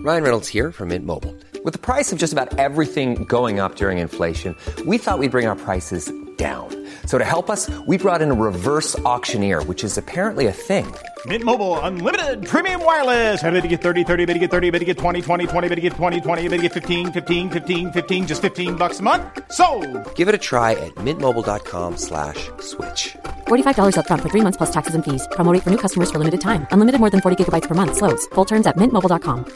Ryan Reynolds here from Mint Mobile. With the price of just about everything going up during inflation, we thought we'd bring our prices down. So to help us, we brought in a reverse auctioneer, which is apparently a thing. Mint Mobile Unlimited Premium Wireless. How to get 30, 30, bit to get 30, bit to get 20, 20, 20, bit to get 20, 20, bit to get 15, 15, 15, 15, just $15 a month? Sold! Give it a try at mintmobile.com/switch. $45 up front for 3 months plus taxes and fees. Promo rate for new customers for limited time. Unlimited more than 40 gigabytes per month. Slows full terms at mintmobile.com.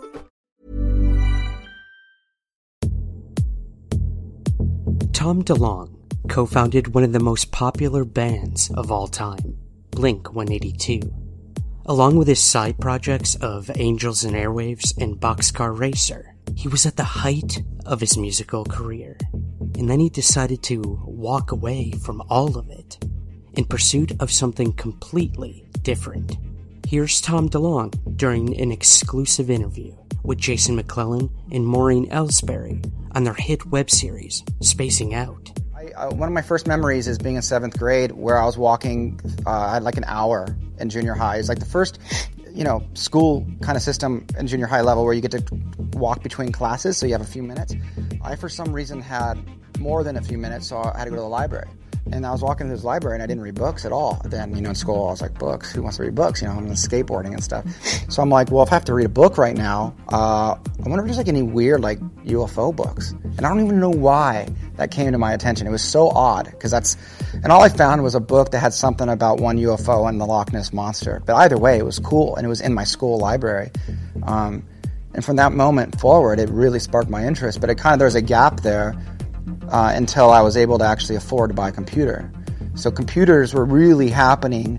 Tom DeLonge co-founded one of the most popular bands of all time, Blink-182. Along with his side projects of Angels and Airwaves and Boxcar Racer, he was at the height of his musical career. And then he decided to walk away from all of it in pursuit of something completely different. Here's Tom DeLonge during an exclusive interview with Jason McClellan and Maureen Ellsbury on their hit web series, Spacing Out. One of my first memories is being in 7th grade where I was walking, I had like an hour in junior high. It's like the first, school kind of system in junior high level where you get to walk between classes, so you have a few minutes. I, for some reason, had more than a few minutes, so I had to go to the library. And I was walking to this library and I didn't read books at all. Then, in school I was like, books? Who wants to read books? I'm into skateboarding and stuff. So I'm like, well, if I have to read a book right now, I wonder if there's like any weird like UFO books. And I don't even know why that came to my attention. It was so odd because and all I found was a book that had something about one UFO and the Loch Ness Monster. But either way, it was cool and it was in my school library. And from that moment forward, it really sparked my interest. But there was a gap there. Until I was able to actually afford to buy a computer. So computers were really happening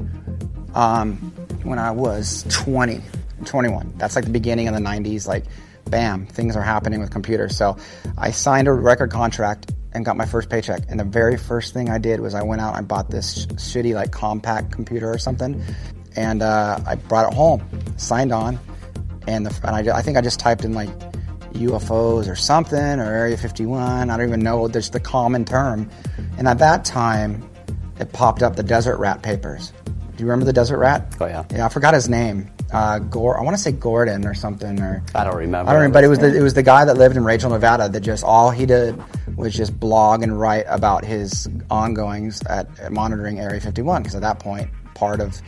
when I was 21. That's like the beginning of the 90s, like bam, things are happening with computers. So I signed a record contract and got my first paycheck. And the very first thing I did was I went out and bought this shitty like compact computer or something. And I brought it home, signed on, and I think I just typed in like UFOs or something, or Area 51, I don't even know, there's the common term. And at that time, it popped up the Desert Rat papers. Do you remember the Desert Rat? Oh, yeah. Yeah, I forgot his name. I want to say Gordon or something. Or I don't remember. But it was the guy that lived in Rachel, Nevada, that just, all he did was just blog and write about his ongoings at monitoring Area 51, because at that point, part of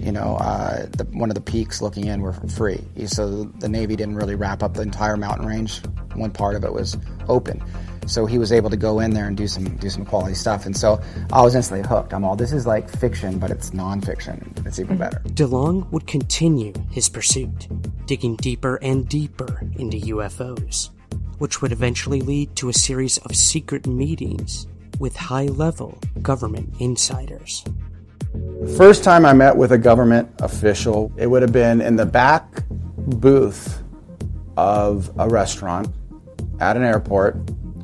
one of the peaks looking in were free. So the Navy didn't really wrap up the entire mountain range. One part of it was open. So he was able to go in there and do some quality stuff. And so I was instantly hooked. This is like fiction, but it's nonfiction. It's even better. DeLonge would continue his pursuit, digging deeper and deeper into UFOs, which would eventually lead to a series of secret meetings with high-level government insiders. The first time I met with a government official, it would have been in the back booth of a restaurant at an airport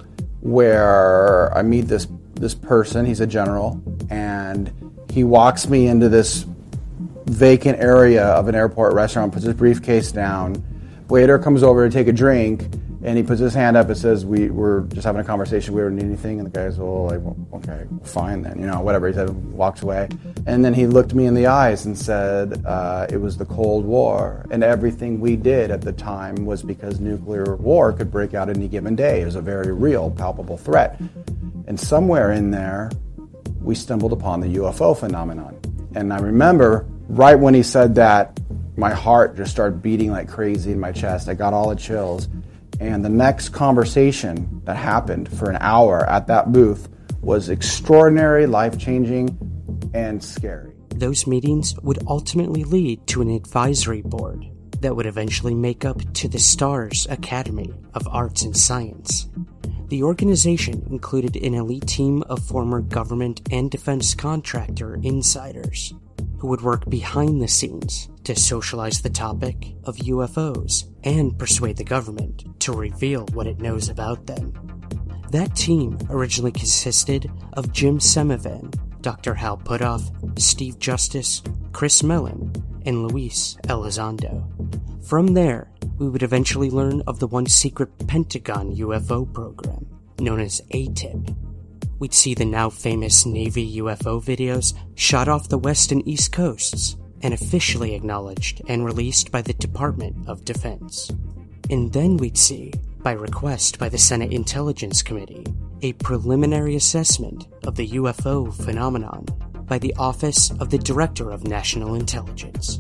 where I meet this person. He's a general, and he walks me into this vacant area of an airport restaurant, puts his briefcase down. Waiter comes over to take a drink, and he puts his hand up and says, we're just having a conversation, we don't need anything. And the guy's, okay, fine then, whatever. He said, walks away. And then he looked me in the eyes and said, it was the Cold War, and everything we did at the time was because nuclear war could break out any given day. It was a very real, palpable threat. And somewhere in there, we stumbled upon the UFO phenomenon. And I remember right when he said that, my heart just started beating like crazy in my chest. I got all the chills. And the next conversation that happened for an hour at that booth was extraordinary, life-changing, and scary. Those meetings would ultimately lead to an advisory board that would eventually make up to the STARS Academy of Arts and Science. The organization included an elite team of former government and defense contractor insiders who would work behind the scenes to socialize the topic of UFOs and persuade the government to reveal what it knows about them. That team originally consisted of Jim Semivan, Dr. Hal Puthoff, Steve Justice, Chris Mellon, and Luis Elizondo. From there, we would eventually learn of the once secret Pentagon UFO program, known as ATIP. We'd see the now famous Navy UFO videos shot off the west and east coasts and officially acknowledged and released by the Department of Defense. And then we'd see, by request by the Senate Intelligence Committee, a preliminary assessment of the UFO phenomenon by the Office of the Director of National Intelligence.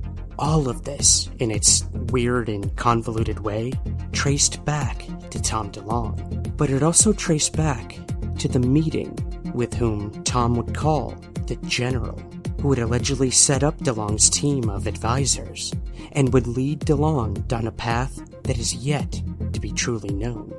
All of this, in its weird and convoluted way, traced back to Tom DeLonge. But it also traced back to the meeting with whom Tom would call the general, who would allegedly set up DeLonge's team of advisors and would lead DeLonge down a path that is yet to be truly known.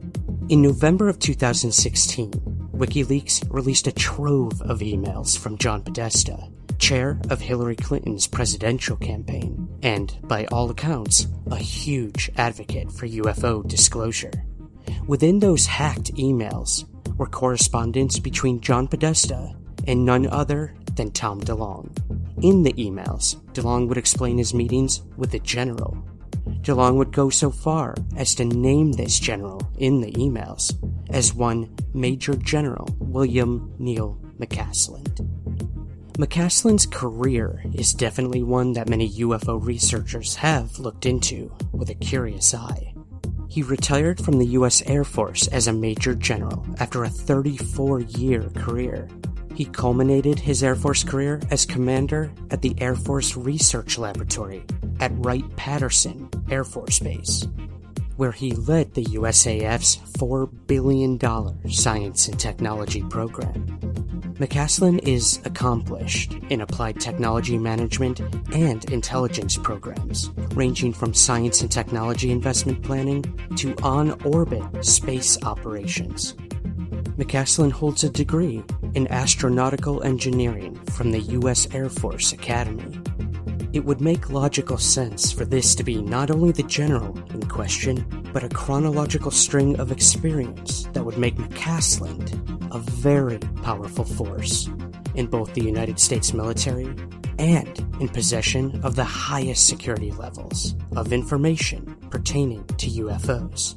In November of 2016, WikiLeaks released a trove of emails from John Podesta, chair of Hillary Clinton's presidential campaign, and, by all accounts, a huge advocate for UFO disclosure. Within those hacked emails were correspondence between John Podesta and none other than Tom DeLonge. In the emails, DeLonge would explain his meetings with the general. DeLonge would go so far as to name this general in the emails as one Major General William Neal McCasland. McCasland's career is definitely one that many UFO researchers have looked into with a curious eye. He retired from the U.S. Air Force as a Major General after a 34-year career. He culminated his Air Force career as commander at the Air Force Research Laboratory at Wright-Patterson Air Force Base, where he led the USAF's $4 billion science and technology program. McCasland is accomplished in applied technology management and intelligence programs, ranging from science and technology investment planning to on-orbit space operations. McCasland holds a degree in astronautical engineering from the U.S. Air Force Academy. It would make logical sense for this to be not only the general in question, but a chronological string of experience that would make McCasland a very powerful force in both the United States military and in possession of the highest security levels of information pertaining to UFOs.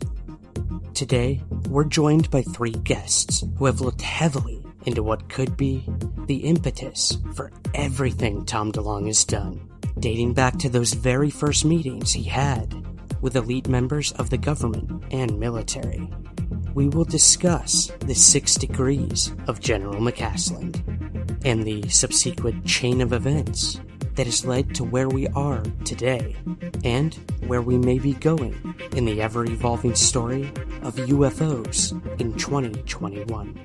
Today, we're joined by three guests who have looked heavily into what could be the impetus for everything Tom DeLonge has done, dating back to those very first meetings he had with elite members of the government and military. We will discuss the 6 degrees of General McCasland and the subsequent chain of events that has led to where we are today and where we may be going in the ever-evolving story of UFOs in 2021.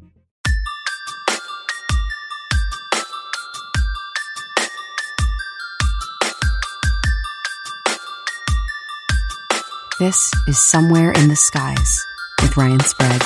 This is Somewhere in the Skies with Ryan Sprague.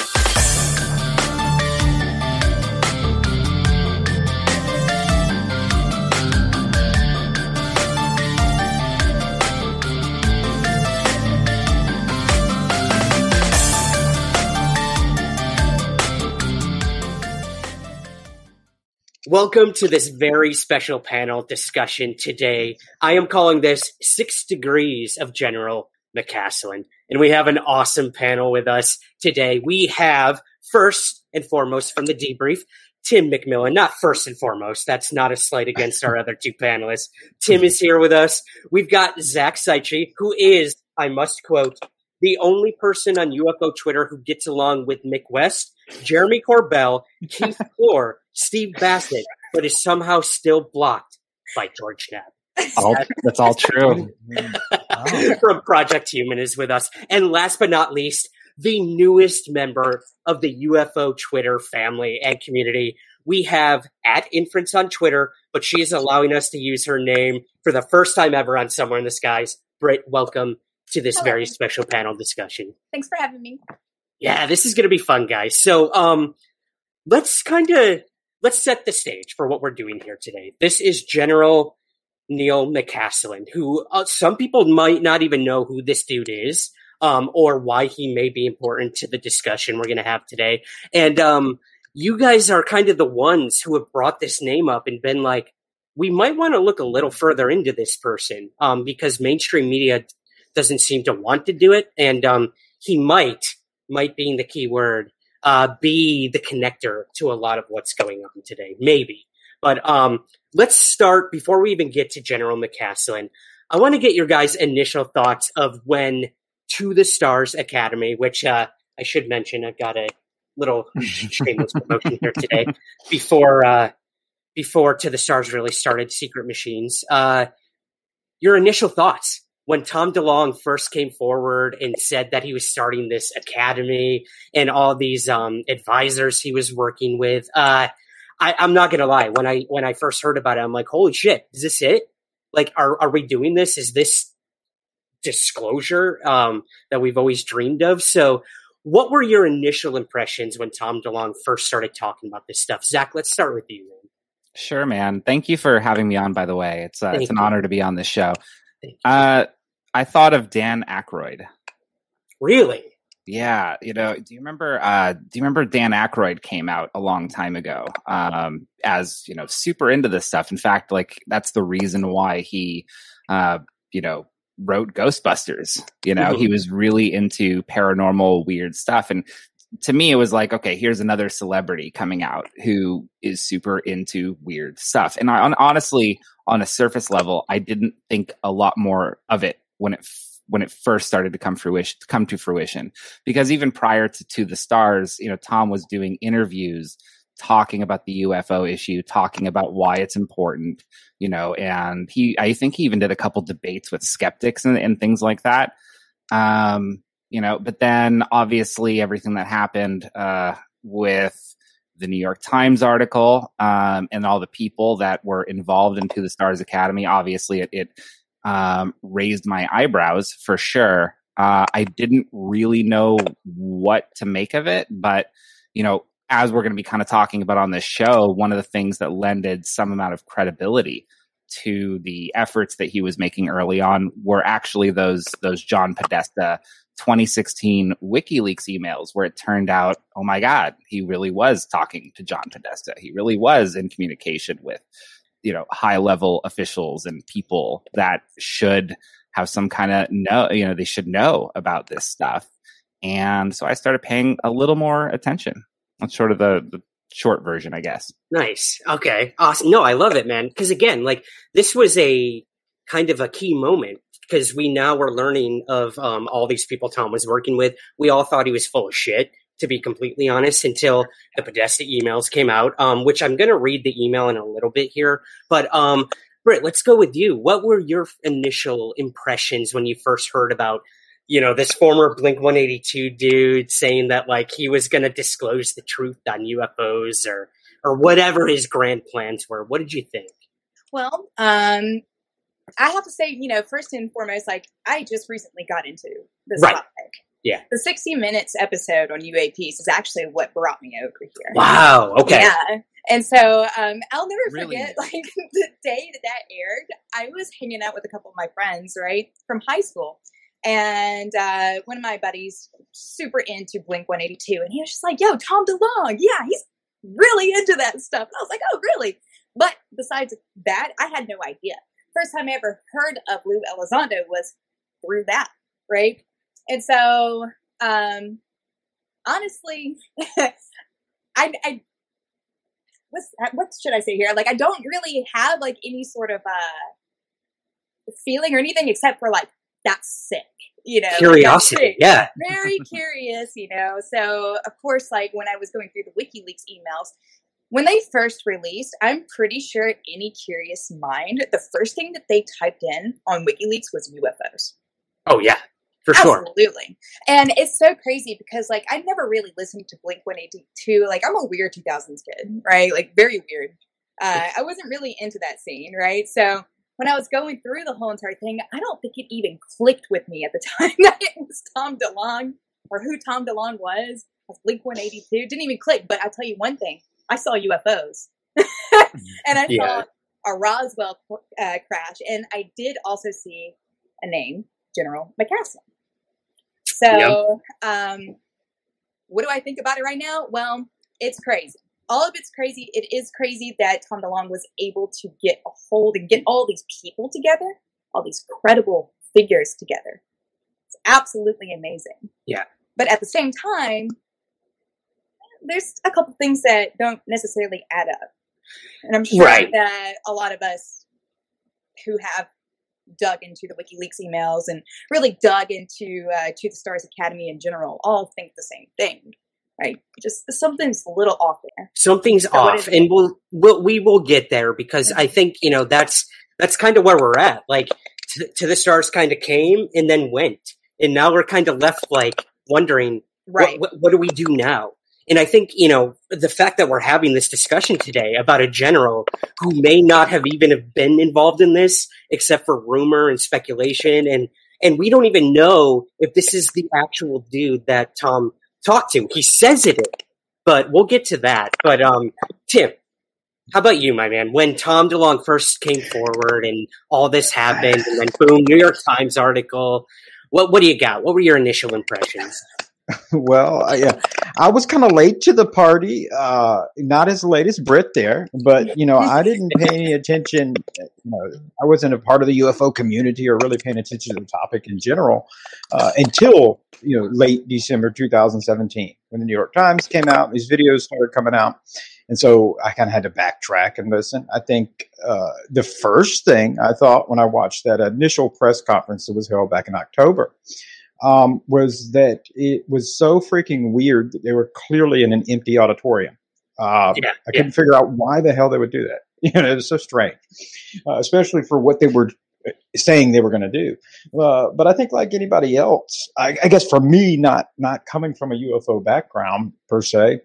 Welcome to this very special panel discussion today. I am calling this 6 Degrees of General McCasland, and we have an awesome panel with us today. We have, first and foremost from the debrief, Tim McMillan. Not first and foremost, that's not a slight against our other two panelists. Tim is here with us. We've got Zach Seichi, who is, I must quote, the only person on UFO Twitter who gets along with Mick West, Jeremy Corbell, Keith Clore, Steve Bassett, but is somehow still blocked by George Knapp. That's all true. From Project Human is with us. And last but not least, the newest member of the UFO Twitter family and community. We have @Inference on Twitter, but she is allowing us to use her name for the first time ever on Somewhere in the Skies. Britt, welcome to this very special panel discussion. Thanks for having me. Yeah, this is going to be fun, guys. So let's set the stage for what we're doing here today. This is General Neal McCasland, who some people might not even know who this dude is, or why he may be important to the discussion we're going to have today. And you guys are kind of the ones who have brought this name up and been like, we might want to look a little further into this person, because mainstream media doesn't seem to want to do it. And he might being the key word, be the connector to a lot of what's going on today. Maybe. But let's start, before we even get to General McCasland, I want to get your guys' initial thoughts of when To the Stars Academy, which I should mention, I've got a little shameless promotion here today before To the Stars really started Secret Machines. Your initial thoughts when Tom DeLonge first came forward and said that he was starting this academy and all these advisors he was working with. I'm not gonna lie. When I first heard about it, I'm like, holy shit, is this it? Like, are we doing this? Is this disclosure that we've always dreamed of? So what were your initial impressions when Tom DeLonge first started talking about this stuff? Zach, let's start with you, man. Sure, man. Thank you for having me on, by the way. It's an honor to be on this show. I thought of Dan Aykroyd. Really? Yeah. Do you remember Dan Aykroyd came out a long time ago as, super into this stuff. In fact, like, that's the reason why he, wrote Ghostbusters. He was really into paranormal, weird stuff. And to me, it was like, okay, here's another celebrity coming out who is super into weird stuff. And honestly, on a surface level, I didn't think a lot more of it when it first started to come to fruition. Because even prior to the Stars, Tom was doing interviews talking about the UFO issue, talking about why it's important, and I think he even did a couple debates with skeptics and things like that. But then obviously everything that happened with the New York Times article and all the people that were involved into the Stars Academy, obviously it raised my eyebrows for sure. I didn't really know what to make of it, but as we're going to be kind of talking about on this show, one of the things that lended some amount of credibility to the efforts that he was making early on were actually those John Podesta 2016 WikiLeaks emails, where it turned out, oh my God, he really was talking to John Podesta. He really was in communication with, high level officials and people that should have some kind of they should know about this stuff. And so I started paying a little more attention. That's sort of the short version, I guess. Nice. Okay. Awesome. No, I love it, man. Because again, like, this was a kind of a key moment, because we now were learning of all these people Tom was working with. We all thought he was full of shit, to be completely honest, until the Podesta emails came out, which I'm going to read the email in a little bit here. But Britt, let's go with you. What were your initial impressions when you first heard about, this former Blink-182 dude saying that, like, he was going to disclose the truth on UFOs or whatever his grand plans were? What did you think? Well, I have to say, first and foremost, like, I just recently got into this topic. Yeah. The 60 Minutes episode on UAPs is actually what brought me over here. Wow. Okay. Yeah. And so I'll never Really? forget, like, the day that aired, I was hanging out with a couple of my friends, right, from high school. And one of my buddies, super into Blink-182, and he was just like, yo, Tom DeLonge, yeah, he's really into that stuff. And I was like, oh, really? But besides that, I had no idea. First time I ever heard of Lou Elizondo was through that, right? And so, honestly, what should I say here? Like, I don't really have, like, any sort of feeling or anything except for, like, that's sick, Curiosity, yeah. Very curious, So, of course, like, when I was going through the WikiLeaks emails, when they first released, I'm pretty sure any curious mind, the first thing that they typed in on WikiLeaks was UFOs. Oh, yeah, for sure. Absolutely. And it's so crazy because, like, I never really listened to Blink-182. Like, I'm a weird 2000s kid, right? Like, very weird. I wasn't really into that scene, right? So when I was going through the whole entire thing, I don't think it even clicked with me at the time that it was Tom DeLonge or who Tom DeLonge was as Blink-182. Didn't even click. But I'll tell you one thing. I saw UFOs. And I saw a Roswell crash. And I did also see a name, General McCaslin. So what do I think about it right now? Well, it's crazy. All of it's crazy. It is crazy that Tom DeLonge was able to get a hold and get all these people together, all these credible figures together. It's absolutely amazing. Yeah. But at the same time, there's a couple things that don't necessarily add up. And I'm sure that a lot of us who have dug into the WikiLeaks emails and really dug into to the Stars Academy in general all think the same thing, right? Just something's a little off there. Something's off, and we will get there because I think that's kind of where we're at. Like to the Stars kind of came and then went, and now we're kind of left like wondering, right? What do we do now? And I think, the fact that we're having this discussion today about a general who may not have even have been involved in this except for rumor and speculation. And we don't even know if this is the actual dude that Tom talked to. He says it is, but we'll get to that. But, Tim, how about you, my man? When Tom DeLonge first came forward and all this happened and then boom, New York Times article, what do you got? What were your initial impressions? Well, I was kind of late to the party, not as late as Britt there, but, I didn't pay any attention. I wasn't a part of the UFO community or really paying attention to the topic in general until, late December 2017, when the New York Times came out, these videos started coming out. And so I kind of had to backtrack and listen. I think the first thing I thought when I watched that initial press conference that was held back in October was that it was so freaking weird that they were clearly in an empty auditorium. I couldn't figure out why the hell they would do that. It was so strange, especially for what they were saying they were going to do. But I think like anybody else, I guess for me, not coming from a UFO background per se,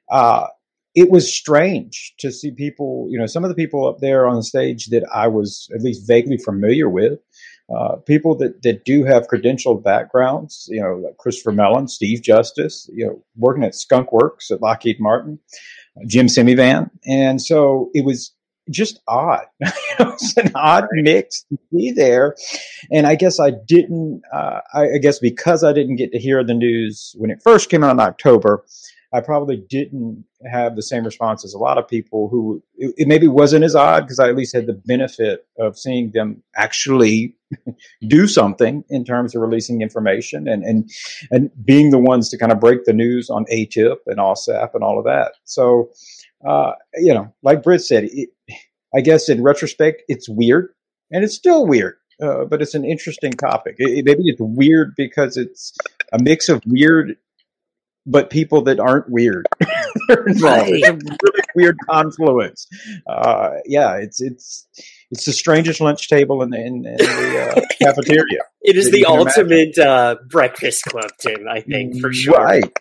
it was strange to see people, some of the people up there on the stage that I was at least vaguely familiar with. People that do have credentialed backgrounds, like Christopher Mellon, Steve Justice, working at Skunk Works at Lockheed Martin, Jim Semivan. And so it was just odd. It's an odd mix to be there. And I guess I didn't, I guess because I didn't get to hear the news when it first came out in October, I probably didn't have the same response as a lot of people who it maybe wasn't as odd because I at least had the benefit of seeing them actually do something in terms of releasing information and being the ones to kind of break the news on ATIP and OSAP and all of that. So, like Britt said, I guess in retrospect, it's weird and it's still weird, but it's an interesting topic. Maybe it's weird because it's a mix of weird but people that aren't weird. It's a really weird confluence. It's the strangest lunch table in the cafeteria. It is the ultimate breakfast club, Tim, I think, for sure. Right.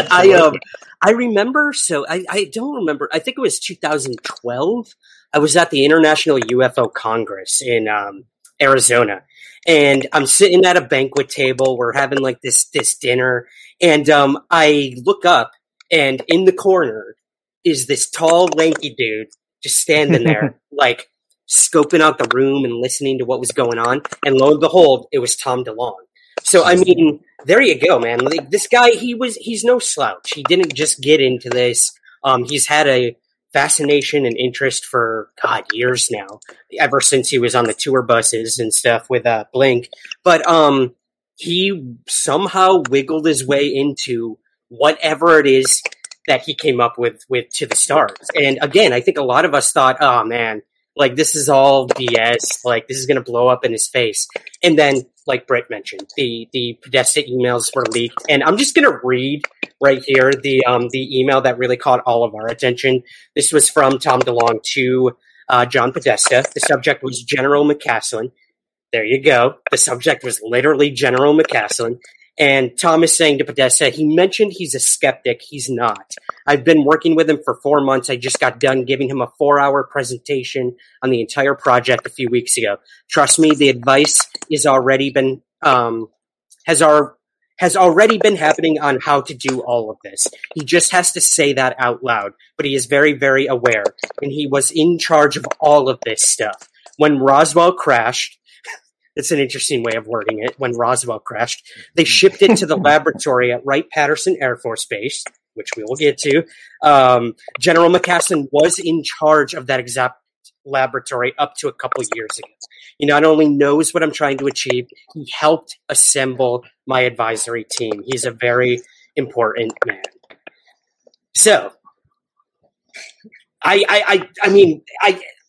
I remember, I don't remember, I think it was 2012. I was at the International UFO Congress in Arizona. And I'm sitting at a banquet table. We're having like this dinner. And I look up, and in the corner is this tall, lanky dude just standing there, like scoping out the room and listening to what was going on. And lo and behold, it was Tom DeLonge. So, I mean, there you go, man. Like, this guy, he's no slouch. He didn't just get into this. He's had a fascination and interest for years now, ever since he was on the tour buses and stuff with Blink. But he somehow wiggled his way into whatever it is that he came up with To the Stars. And again, I think a lot of us thought, oh man, like this is all BS, like this is going to blow up in his face. And then, like Britt mentioned, the Podesta emails were leaked, and I'm just going to read right here the email that really caught all of our attention. This was from Tom DeLonge to John Podesta. The subject was General McCaslin. There you go. The subject was literally General McCaslin. And Tom is saying to Podesta, he mentioned he's a skeptic. He's not. I've been working with him for 4 months. I just got done giving him a 4-hour presentation on the entire project a few weeks ago. Trust me, the advice is already been has already been happening on how to do all of this. He just has to say that out loud. But he is very, very aware. And he was in charge of all of this stuff. When Roswell crashed, it's an interesting way of wording it. When Roswell crashed, they shipped it to the laboratory at Wright-Patterson Air Force Base, which we will get to. General McCaslin was in charge of that exact laboratory up to a couple years ago. He not only knows what I'm trying to achieve, he helped assemble my advisory team. He's a very important man. So, I mean,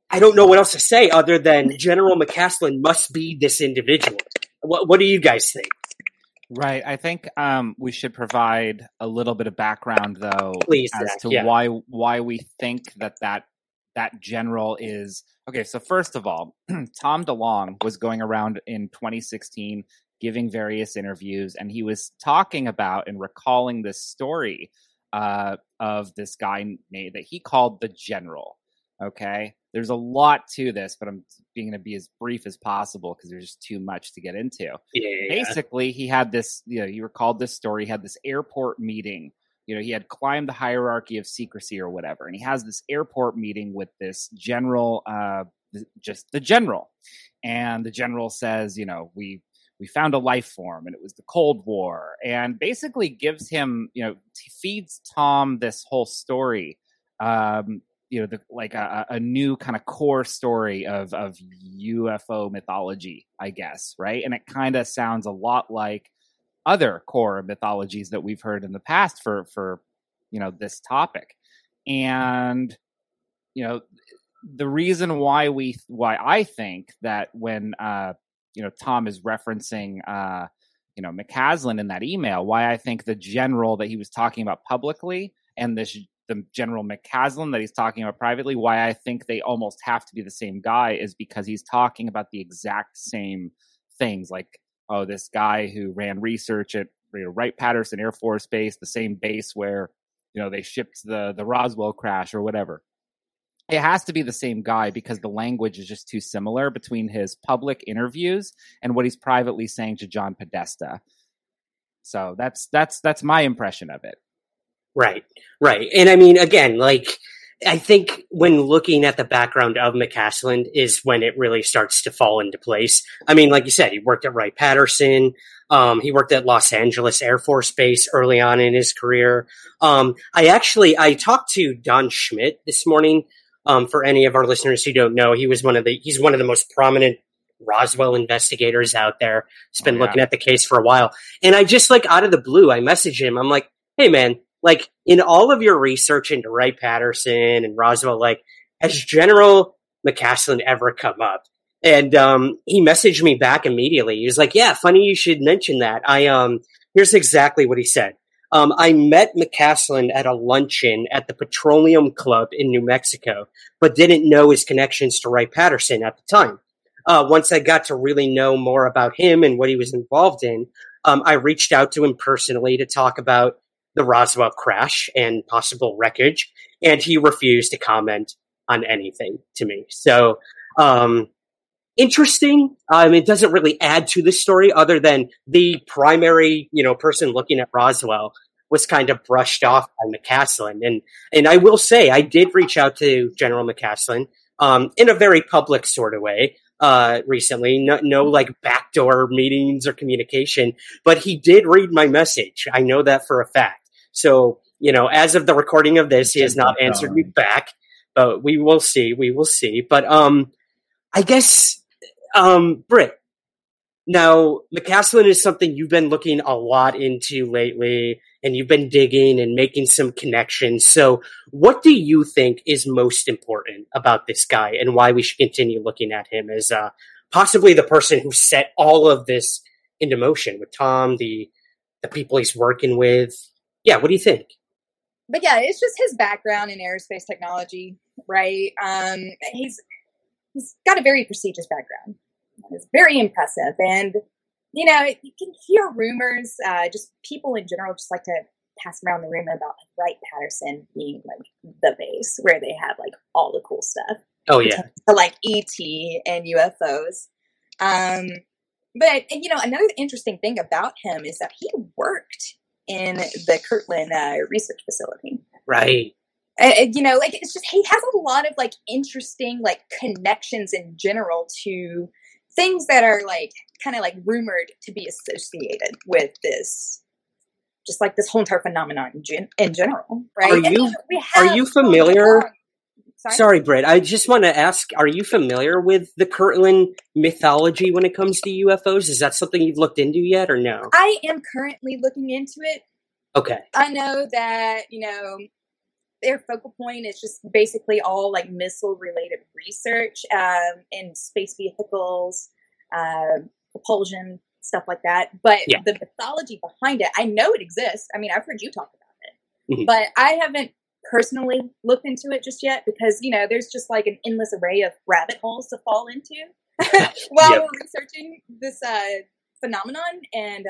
I don't know what else to say other than General McCaslin must be this individual. What do you guys think? Right. I think we should provide a little bit of background, though, Please, as Zach, to yeah. why we think that general is okay. So first of all, Tom DeLonge was going around in 2016 giving various interviews, and he was talking about and recalling this story of this guy that he called the General. Okay, there's a lot to this, but I'm going to be as brief as possible because there's just too much to get into. Yeah. Basically, he had this, you recalled this story, he had this airport meeting. He had climbed the hierarchy of secrecy or whatever, and he has this airport meeting with this general, just the general. And the general says, we found a life form, and it was the Cold War, and basically gives him, feeds Tom this whole story, a new kind of core story of UFO mythology, I guess, right? And it kind of sounds a lot like other core mythologies that we've heard in the past for this topic. And the reason why I think that when Tom is referencing McCaslin in that email, why I think the general that he was talking about publicly and the General McCaslin that he's talking about privately, why I think they almost have to be the same guy is because he's talking about the exact same things, like, oh, this guy who ran research at Wright-Patterson Air Force Base, the same base where they shipped the Roswell crash or whatever. It has to be the same guy because the language is just too similar between his public interviews and what he's privately saying to John Podesta. So that's my impression of it. Right. And I mean, again, I think when looking at the background of McCaslin is when it really starts to fall into place. I mean, like you said, he worked at Wright-Patterson. He worked at Los Angeles Air Force Base early on in his career. I talked to Don Schmidt this morning. For any of our listeners who don't know, he's one of the most prominent Roswell investigators out there. He's been looking at the case for a while. And I just out of the blue, I messaged him. I'm like, hey man, in all of your research into Wright-Patterson and Roswell, has General McCaslin ever come up? And he messaged me back immediately. He was like, yeah, funny you should mention that. Here's exactly what he said. I met McCaslin at a luncheon at the Petroleum Club in New Mexico, but didn't know his connections to Wright-Patterson at the time. Once I got to really know more about him and what he was involved in, I reached out to him personally to talk about the Roswell crash and possible wreckage, and he refused to comment on anything to me. So, interesting. It doesn't really add to the story other than the primary, person looking at Roswell was kind of brushed off by McCaslin. And I will say, I did reach out to General McCaslin, in a very public sort of way, recently. No backdoor meetings or communication, but he did read my message. I know that for a fact. So, as of the recording of this, he has not answered me back, but we will see. But, I guess, Britt, now McCaslin is something you've been looking a lot into lately, and you've been digging and making some connections. So what do you think is most important about this guy and why we should continue looking at him as possibly the person who set all of this into motion with Tom, the people he's working with? Yeah, what do you think? But yeah, it's just his background in aerospace technology, right? He's got a very prestigious background. It's very impressive. And, you can hear rumors, just people in general just like to pass around the rumor about Wright-Patterson being the base where they have all the cool stuff. Oh, yeah. For ET and UFOs. But, another interesting thing about him is that he worked in the Kirtland research facility. Right. It's just, he has a lot of interesting connections in general to things that are kind of rumored to be associated with this, just this whole entire phenomenon in general, right? Are you familiar? Sorry, Britt. I just want to ask: are you familiar with the Kirtland mythology when it comes to UFOs? Is that something you've looked into yet, or no? I am currently looking into it. Okay. I know that their focal point is just basically all like missile related research, in space vehicles, propulsion, stuff like that. But the mythology behind it, I know it exists. I mean, I've heard you talk about it, but I haven't personally looked into it just yet because, you know, there's just like an endless array of rabbit holes to fall into while we're researching this phenomenon. And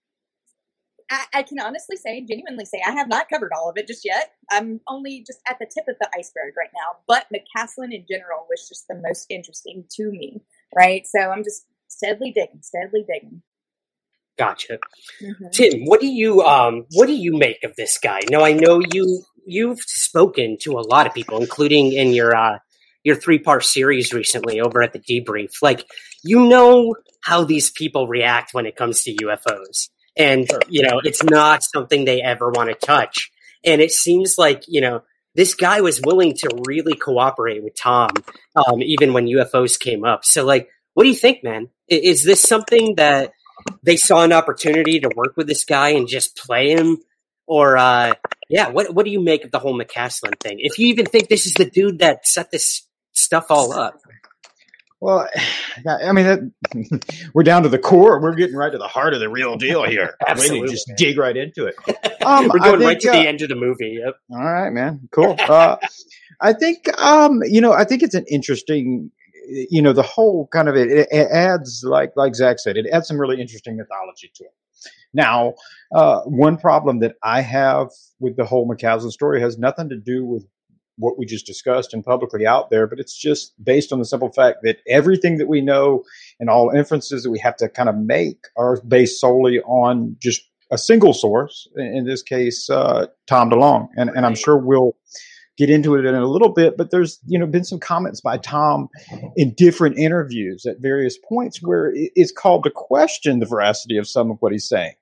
I can honestly say, genuinely say, I have not covered all of it just yet. I'm only just at the tip of the iceberg right now. But McCaslin in general was just the most interesting to me, right? So I'm just steadily digging. Gotcha. Mm-hmm. Tim, what do you make of this guy? Now, I know you've spoken to a lot of people, including in your 3-part series recently over at the Debrief. Like, you know how these people react when it comes to UFOs. And, you know, it's not something they ever want to touch. And it seems like, you know, this guy was willing to really cooperate with Tom, even when UFOs came up. So, like, what do you think, man? Is this something that they saw an opportunity to work with this guy and just play him? Or, what do you make of the whole McCaslin thing? If you even think this is the dude that set this stuff all up. Well, I mean, we're down to the core. We're getting right to the heart of the real deal here. Absolutely. We just dig right into it. We're going right to the end of the movie. Yep. All right, man. Cool. I think, I think it's an interesting, the whole kind of it adds, like Zach said, it adds some really interesting mythology to it. Now, one problem that I have with the whole McCaslin story has nothing to do with what we just discussed and publicly out there, but it's just based on the simple fact that everything that we know and all inferences that we have to kind of make are based solely on just a single source, in this case, Tom DeLonge. And I'm sure we'll get into it in a little bit, but there's, been some comments by Tom in different interviews at various points where it's called to question the veracity of some of what he's saying.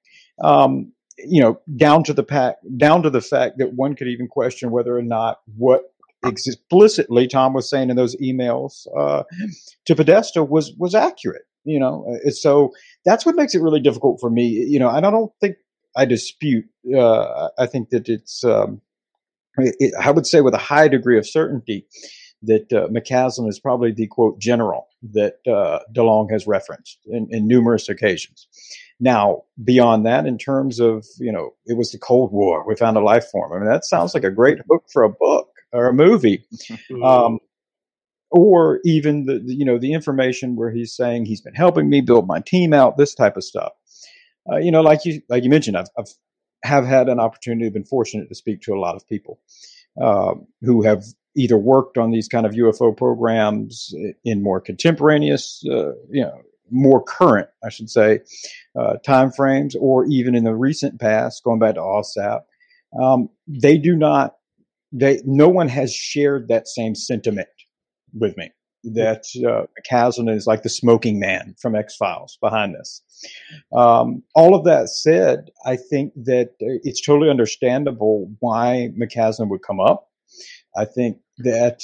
Down to the fact that one could even question whether or not what explicitly Tom was saying in those emails to Podesta was accurate. So that's what makes it really difficult for me. And I don't think I dispute. I think that it's. I would say with a high degree of certainty that McCaslin is probably the quote general that DeLonge has referenced in numerous occasions. Now, beyond that, in terms of, it was the Cold War, we found a life form. I mean, that sounds like a great hook for a book or a movie. Or even the information where he's saying he's been helping me build my team out, this type of stuff. Like you mentioned, I've had an opportunity, been fortunate to speak to a lot of people who have either worked on these kind of UFO programs in more contemporaneous, more current, I should say, time frames, or even in the recent past, going back to OSAP. No one has shared that same sentiment with me, that McCaslin is like the smoking man from X-Files behind this. All of that said, I think that it's totally understandable why McCaslin would come up. I think that,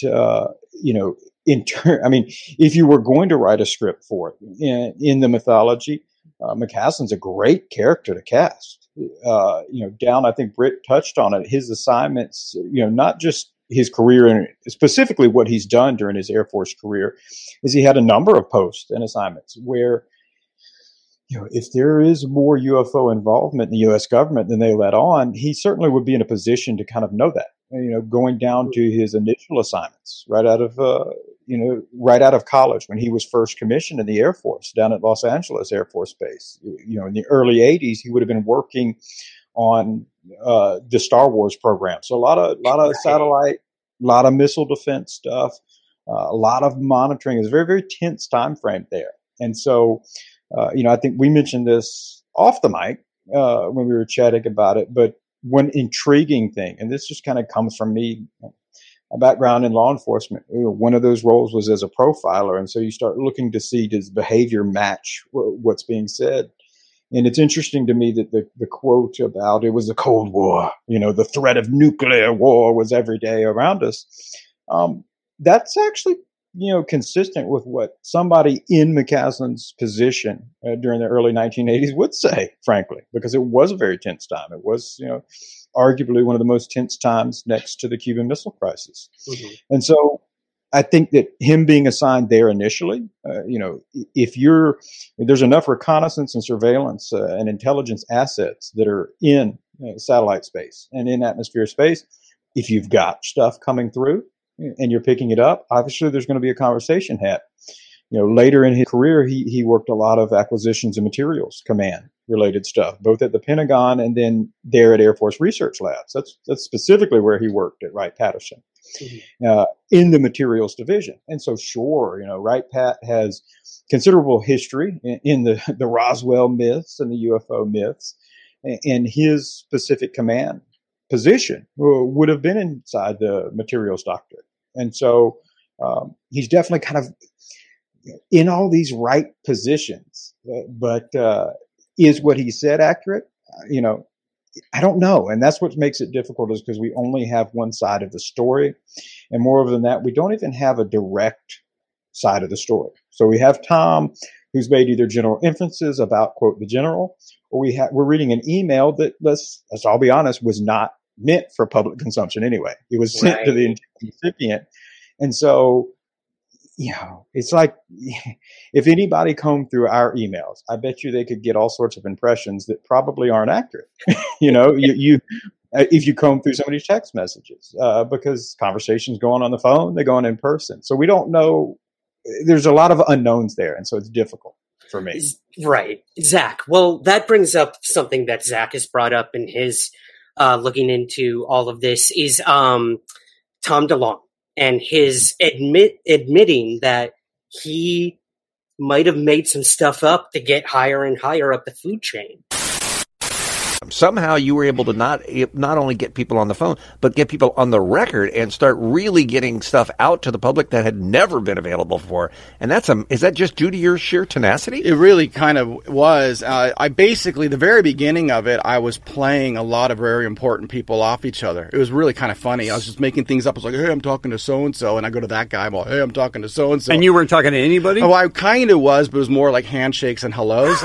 if you were going to write a script for it in the mythology, McCaslin's a great character to cast. I think Britt touched on it. His assignments, not just his career and specifically what he's done during his Air Force career, is he had a number of posts and assignments where, if there is more UFO involvement in the U.S. government than they let on, he certainly would be in a position to kind of know that. Going down to his initial assignments right out of college when he was first commissioned in the Air Force down at Los Angeles Air Force Base. In the early 80s, he would have been working on the Star Wars program. So a lot of satellite, a lot of missile defense stuff, a lot of monitoring. It's a very, very tense time frame there. And so, I think we mentioned this off the mic when we were chatting about it, but one intriguing thing, and this just kind of comes from me, a background in law enforcement. One of those roles was as a profiler. And so you start looking to see, does behavior match what's being said? And it's interesting to me that the quote about it was the Cold War, the threat of nuclear war was every day around us. That's actually consistent with what somebody in McCaslin's position during the early 1980s would say, frankly, because it was a very tense time. It was, arguably one of the most tense times next to the Cuban Missile Crisis. Mm-hmm. And so I think that him being assigned there initially, if there's enough reconnaissance and surveillance and intelligence assets that are in satellite space and in atmosphere space, if you've got stuff coming through and you're picking it up, obviously there's going to be a conversation had. Later in his career, he worked a lot of acquisitions and materials command related stuff, both at the Pentagon and then there at Air Force Research Labs. That's specifically where he worked at Wright-Patterson, in the materials division. And so, sure, Wright-Pat has considerable history in the Roswell myths and the UFO myths, and his specific command position would have been inside the materials doctrine. And so he's definitely kind of in all these right positions, but is what he said accurate? I don't know. And that's what makes it difficult, is because we only have one side of the story. And moreover than that, we don't even have a direct side of the story. So we have Tom, who's made either general inferences about, quote, the general, or we're reading an email that, let's all be honest, was not meant for public consumption anyway. It was sent to the recipient. And so, it's like, if anybody combed through our emails, I bet you they could get all sorts of impressions that probably aren't accurate. If you comb through somebody's text messages, because conversations go on the phone, they go on in person. So we don't know. There's a lot of unknowns there. And so it's difficult for me. Right. Zach. Well, that brings up something that Zach has brought up in his looking into all of this is Tom DeLonge. And his admitting that he might have made some stuff up to get higher and higher up the food chain. Somehow you were able to not only get people on the phone, but get people on the record and start really getting stuff out to the public that had never been available before. And is that just due to your sheer tenacity? It really kind of was. I basically, the very beginning of it, I was playing a lot of very important people off each other. It was really kind of funny. I was just making things up. I was like, hey, I'm talking to so-and-so. And I go to that guy. I'm like, hey, I'm talking to so-and-so. And you weren't talking to anybody? Oh, I kind of was, but it was more like handshakes and hellos,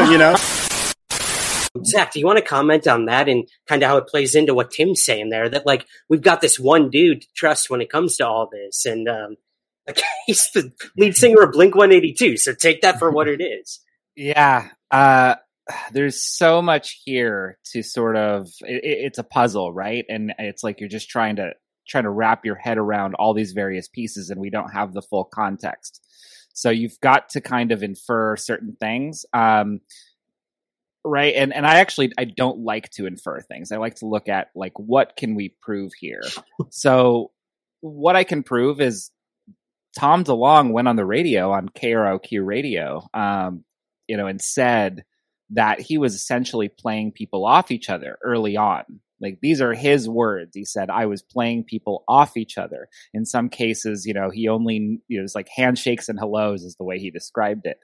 Zach, do you want to comment on that and kind of how it plays into what Tim's saying there? That we've got this one dude to trust when it comes to all this, and he's the lead singer of Blink-182, so take that for what it is. Yeah, there's so much here to sort of. It's a puzzle, right? And it's like you're just trying to wrap your head around all these various pieces, and we don't have the full context. So you've got to kind of infer certain things. Right. And I don't like to infer things. I like to look at what can we prove here? So what I can prove is Tom DeLonge went on the radio on KROQ radio, and said that he was essentially playing people off each other early on. These are his words. He said, I was playing people off each other. In some cases, he only, it's like handshakes and hellos is the way he described it,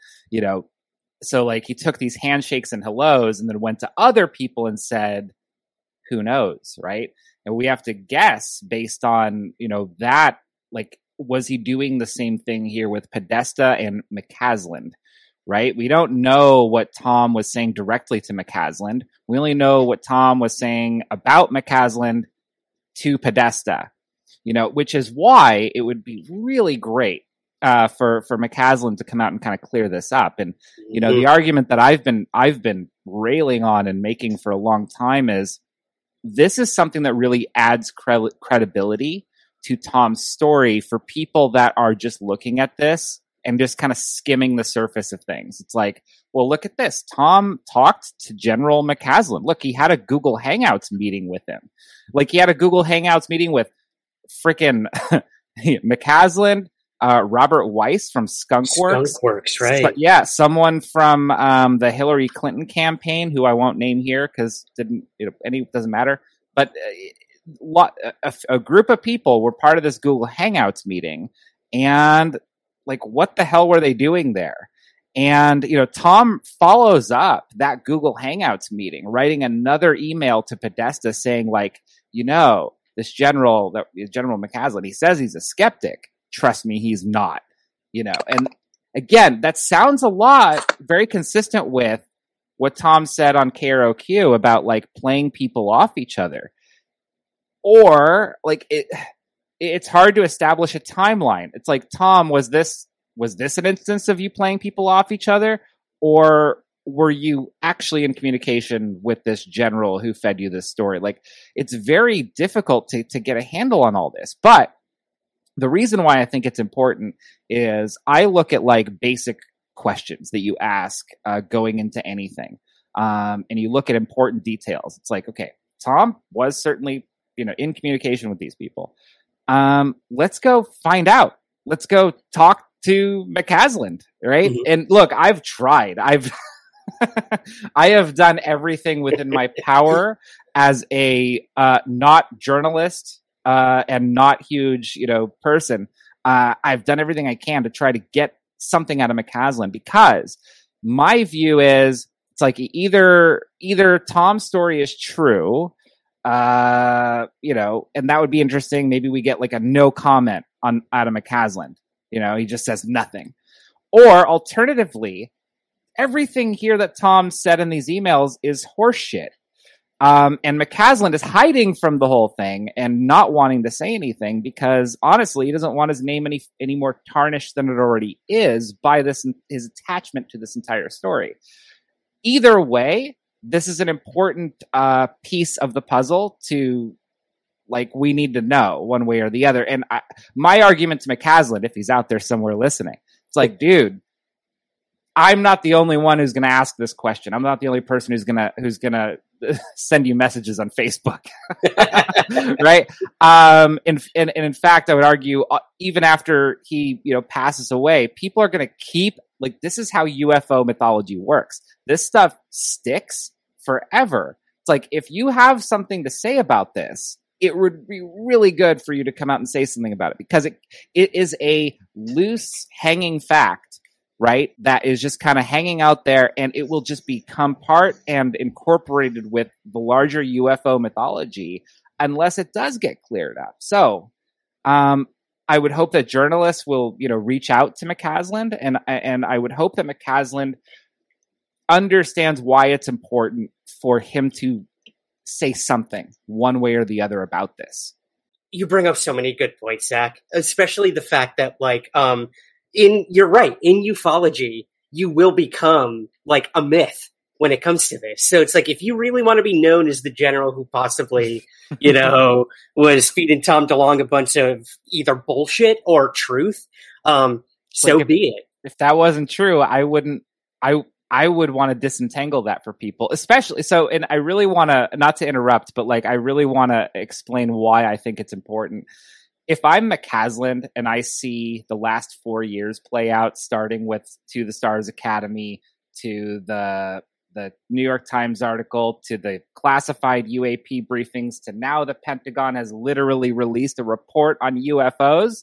So he took these handshakes and hellos and then went to other people and said, who knows, right? And we have to guess based on, that, was he doing the same thing here with Podesta and McCasland, right? We don't know what Tom was saying directly to McCasland. We only know what Tom was saying about McCasland to Podesta, which is why it would be really great for McCasland to come out and kind of clear this up. And, the argument that I've been railing on and making for a long time is this is something that really adds credibility to Tom's story for people that are just looking at this and just kind of skimming the surface of things. It's like, well, look at this. Tom talked to General McCasland. Look, he had a Google Hangouts meeting with him. He had a Google Hangouts meeting with frickin' McCasland, Robert Weiss from Skunkworks. Skunkworks, right. But yeah, someone from the Hillary Clinton campaign, who I won't name here because doesn't matter. But a group of people were part of this Google Hangouts meeting, and what the hell were they doing there? And Tom follows up that Google Hangouts meeting, writing another email to Podesta saying, this General McCasland, he says he's a skeptic. trust me, he's not, and again, that sounds a lot very consistent with what Tom said on KROQ about like playing people off each other, or like it's hard to establish a timeline. It's like, Tom, was this an instance of you playing people off each other, or were you actually in communication with this general who fed you this story? Like, it's very difficult to get a handle on all this. But the reason why I think it's important is I look at like basic questions that you ask going into anything. And you look at important details. It's like, okay, Tom was certainly, in communication with these people. Let's go find out. Let's go talk to McCasland, right? Mm-hmm. And look, I've tried. I have done everything within my power as a not journalist and not huge, person. I've done everything I can to try to get something out of McCasland, because my view is it's like either Tom's story is true, and that would be interesting. Maybe we get like a no comment out of McCasland. He just says nothing. Or alternatively, everything here that Tom said in these emails is horseshit. And McCasland is hiding from the whole thing and not wanting to say anything because, honestly, he doesn't want his name any more tarnished than it already is by his attachment to this entire story. Either way, this is an important piece of the puzzle to, like, we need to know one way or the other. And my argument to McCasland, if he's out there somewhere listening, it's like, dude, I'm not the only one who's going to ask this question. I'm not the only person who's going to send you messages on Facebook, right? And in fact, I would argue even after he, passes away, people are going to keep, like, this is how UFO mythology works. This stuff sticks forever. It's like, if you have something to say about this, it would be really good for you to come out and say something about it, because it is a loose hanging fact, right? That is just kind of hanging out there, and it will just become part and incorporated with the larger UFO mythology unless it does get cleared up. So, I would hope that journalists will, reach out to McCasland, and I would hope that McCasland understands why it's important for him to say something one way or the other about this. You bring up so many good points, Zach, especially the fact that, like, you're right, in ufology, you will become like a myth when it comes to this. So it's like, if you really want to be known as the general who possibly, was feeding Tom DeLonge a bunch of either bullshit or truth, so be it. If that wasn't true, I would want to disentangle that for people, especially. So, and I really want to, not to interrupt, but like, I really want to explain why I think it's important. If I'm McCasland and I see the last 4 years play out, starting with To the Stars Academy, to the New York Times article, to the classified UAP briefings, to now the Pentagon has literally released a report on UFOs,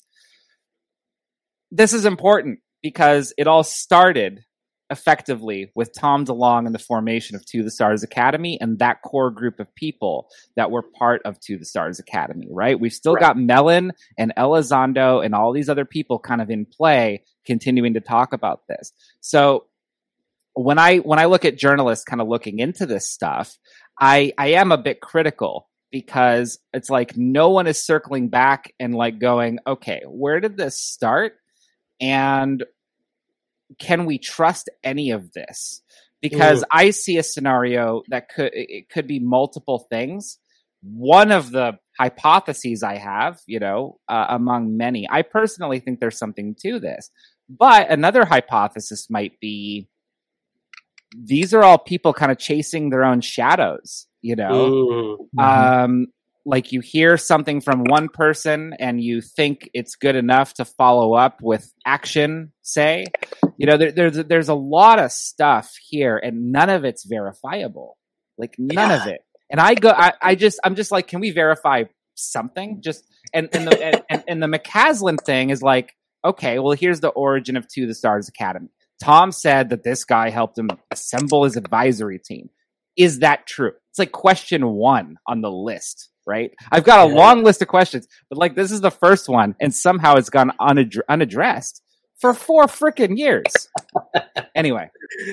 this is important because it all started effectively with Tom DeLonge and the formation of To the Stars Academy and that core group of people that were part of To the Stars Academy, right? We've still got Mellon and Elizondo and all these other people kind of in play, continuing to talk about this. So when I look at journalists kind of looking into this stuff, I am a bit critical, because it's like no one is circling back and like going, okay, where did this start? And can we trust any of this? Because I see a scenario that could be multiple things. One of the hypotheses I have, among many, I personally think there's something to this. But another hypothesis might be these are all people kind of chasing their own shadows, like you hear something from one person and you think it's good enough to follow up with action, say. There's a lot of stuff here and none of it's verifiable. Like none of it. And I'm just like, can we verify something? Just and the McCasland thing is like, okay, well, here's the origin of To the Stars Academy. Tom said that this guy helped him assemble his advisory team. Is that true? It's like question 1 on the list, right? I've got a long list of questions, but like this is the first one, and somehow it's gone unaddressed for 4 freaking years. Anyway,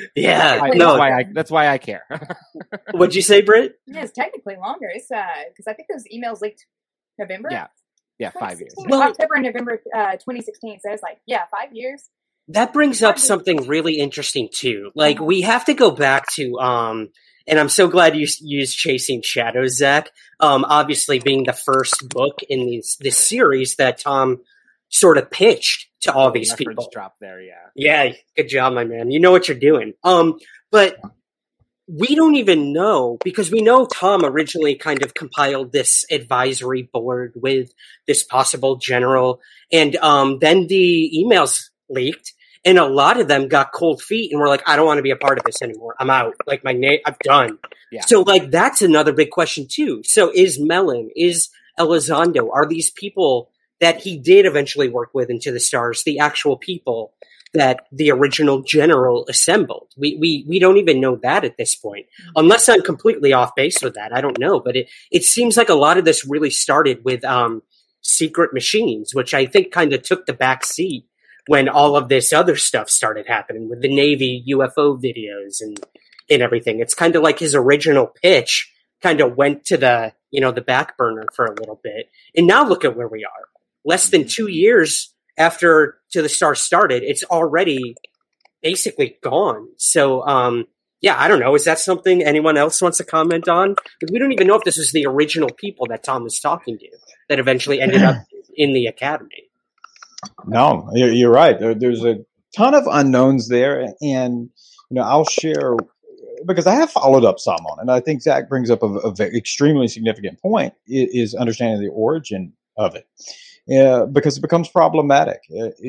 that's why I care. What'd you say, Britt? Yeah, it's technically longer. It's because I think those emails leaked November. Yeah, 5 years. Well, October and November 2016. So it's like 5 years. That brings up something really interesting too. Like we have to go back to and I'm so glad you used Chasing Shadows, Zach. Obviously being the first book in this series that Tom sort of pitched to all these people. Drop there, yeah. Yeah, good job, my man. You know what you're doing. But we don't even know, because we know Tom originally kind of compiled this advisory board with this possible general, and then the emails leaked. And a lot of them got cold feet and were like, I don't want to be a part of this anymore. I'm out. Like I'm done. Yeah. So like, that's another big question too. So is Mellon, is Elizondo, are these people that he did eventually work with into the stars, the actual people that the original general assembled? We don't even know that at this point, unless I'm completely off base with that. I don't know, but it seems like a lot of this really started with, Secret Machines, which I think kind of took the back seat when all of this other stuff started happening with the Navy UFO videos and everything. It's kind of like his original pitch kind of went to the back burner for a little bit. And now look at where we are. Less than 2 years after To the Stars started, it's already basically gone. So, I don't know. Is that something anyone else wants to comment on? Because we don't even know if this is the original people that Tom was talking to that eventually ended up in the Academy. No, you're right. There's a ton of unknowns there, and I'll share because I have followed up some on it, and I think Zach brings up a very extremely significant point: is understanding the origin of it, because it becomes problematic.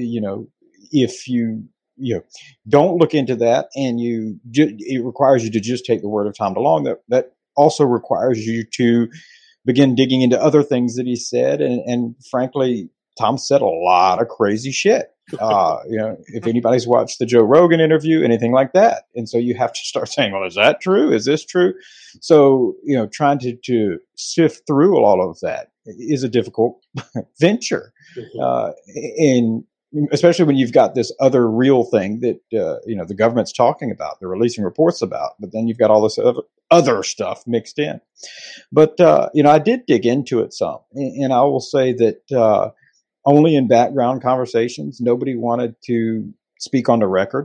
If you don't look into that, and it requires you to just take the word of Tom DeLonge. That also requires you to begin digging into other things that he said, and frankly, Tom said a lot of crazy shit. If anybody's watched the Joe Rogan interview, anything like that. And so you have to start saying, well, is that true? Is this true? So, trying to sift through all of that is a difficult venture. And especially when you've got this other real thing that, the government's talking about, they're releasing reports about, but then you've got all this other stuff mixed in. But, I did dig into it some, and I will say that, only in background conversations. Nobody wanted to speak on the record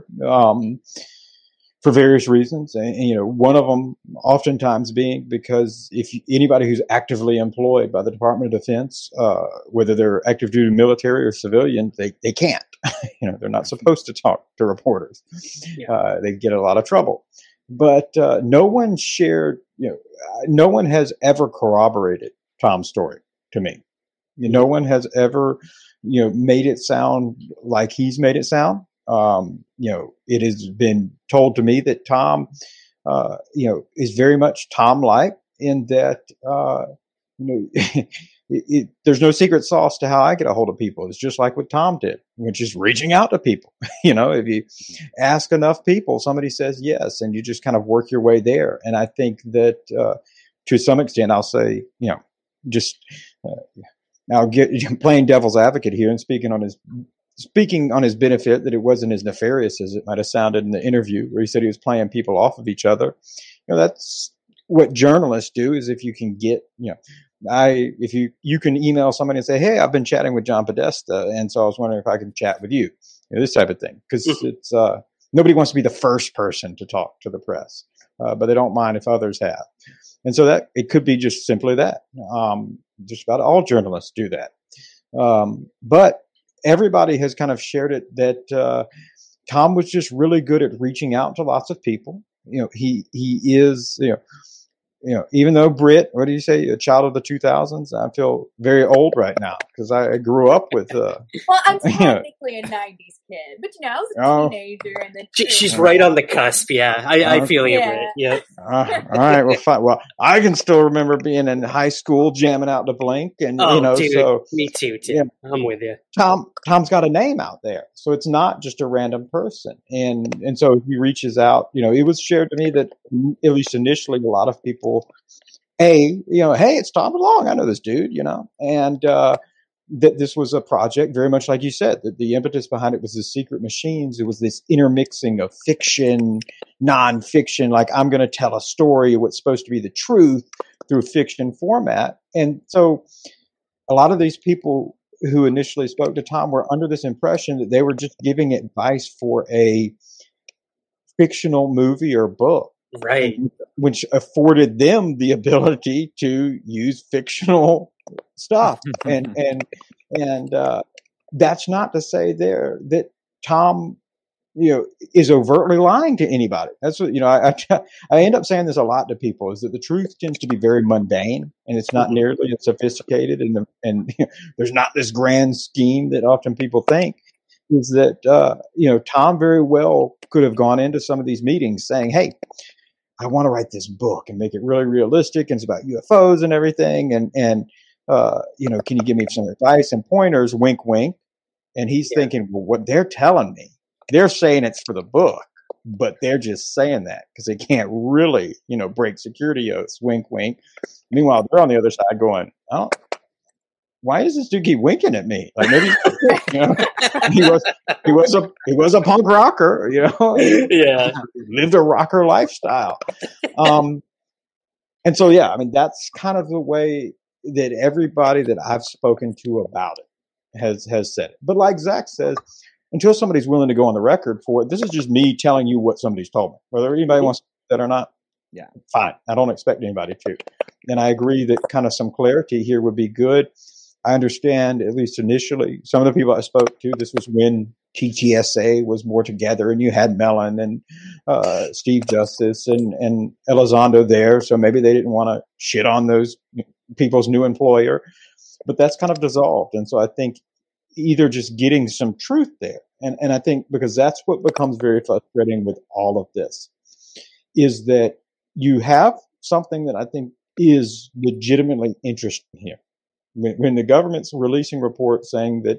for various reasons. And, one of them oftentimes being because anybody who's actively employed by the Department of Defense, whether they're active duty military or civilian, they can't. They're not supposed to talk to reporters. Yeah. They get a lot of trouble. But no one shared, no one has ever corroborated Tom's story to me. No one has ever, made it sound like he's made it sound. It has been told to me that Tom, is very much Tom-like in that, there's no secret sauce to how I get a hold of people. It's just like what Tom did, which is reaching out to people. If you ask enough people, somebody says yes, and you just kind of work your way there. And I think that to some extent, I'll say, now, playing devil's advocate here and speaking on his benefit, that it wasn't as nefarious as it might have sounded in the interview where he said he was playing people off of each other. That's what journalists do. Is if you can get, if you can email somebody and say, hey, I've been chatting with John Podesta, and so I was wondering if I could chat with you, this type of thing, because it's nobody wants to be the first person to talk to the press, but they don't mind if others have. And so that it could be just simply that. Just about all journalists do that. But everybody has kind of shared it that Tom was just really good at reaching out to lots of people. He is, even though Britt, what do you say, a child of the 2000s? I feel very old right now because I grew up with. Well, I'm technically a 90s kid, but I was a teenager, and then she's right on the cusp. Yeah, I feel you, Britt. Yeah. All right, well, fine. Well, I can still remember being in high school jamming out to Blink, and dude, so me too, Tim. Yeah. I'm with you. Tom's got a name out there, so it's not just a random person, and so he reaches out. It was shared to me that at least initially, a lot of people people, hey, it's Tom DeLonge. I know this dude, and that this was a project very much like you said, that the impetus behind it was the Secret Machines. It was this intermixing of fiction, nonfiction, like I'm going to tell a story of what's supposed to be the truth through fiction format. And so a lot of these people who initially spoke to Tom were under this impression that they were just giving advice for a fictional movie or book. Right. Which afforded them the ability to use fictional stuff. and that's not to say that Tom, is overtly lying to anybody. That's what, I end up saying this a lot to people, is that the truth tends to be very mundane and it's not nearly as sophisticated. And there's not this grand scheme that often people think. Is that, Tom very well could have gone into some of these meetings saying, hey, I want to write this book and make it really realistic. And it's about UFOs and everything. And can you give me some advice and pointers? Wink, wink. And he's thinking, well, what they're telling me, they're saying it's for the book, but they're just saying that because they can't really, break security oaths. Wink, wink. Meanwhile, they're on the other side going, oh, why does this dude keep winking at me? Like maybe, he was a punk rocker, Yeah. Lived a rocker lifestyle. And so, yeah, I mean, that's kind of the way that everybody that I've spoken to about it has said it. But like Zach says, until somebody's willing to go on the record for it, this is just me telling you what somebody's told me. Whether anybody wants to do that or not, yeah, fine. I don't expect anybody to. And I agree that kind of some clarity here would be good. I understand, at least initially, some of the people I spoke to, this was when TTSA was more together and you had Mellon and Steve Justice and Elizondo there. So maybe they didn't want to shit on those people's new employer. But that's kind of dissolved. And so I think either just getting some truth there. And I think because that's what becomes very frustrating with all of this, is that you have something that I think is legitimately interesting here. When the government's releasing reports saying that,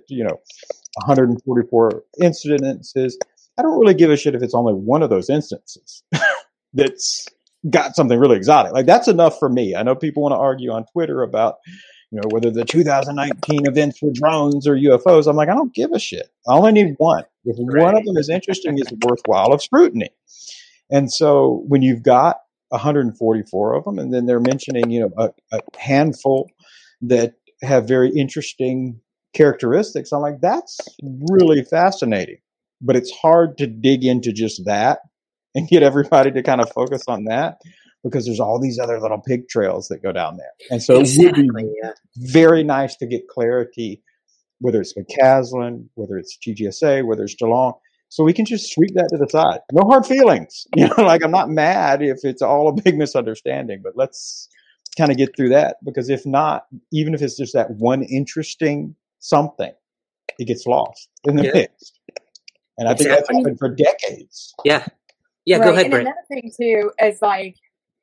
144 incidences, I don't really give a shit if it's only one of those instances that's got something really exotic. Like that's enough for me. I know people want to argue on Twitter about, whether the 2019 events were drones or UFOs. I'm like, I don't give a shit. I only need one. If one of them is interesting, it's worthwhile of scrutiny. And so when you've got 144 of them, and then they're mentioning, a handful that have very interesting characteristics, I'm like, that's really fascinating. But it's hard to dig into just that and get everybody to kind of focus on that, because there's all these other little pig trails that go down there. And so it would be very nice to get clarity, whether it's McCaslin, whether it's TGSA, whether it's DeLonge, so we can just sweep that to the side. No hard feelings. Like I'm not mad if it's all a big misunderstanding, but let's kind of get through that, because if not, even if it's just that one interesting something, it gets lost in the mix. And I think that's happened for decades. Yeah. Yeah, go ahead, and Brent. another thing too is like,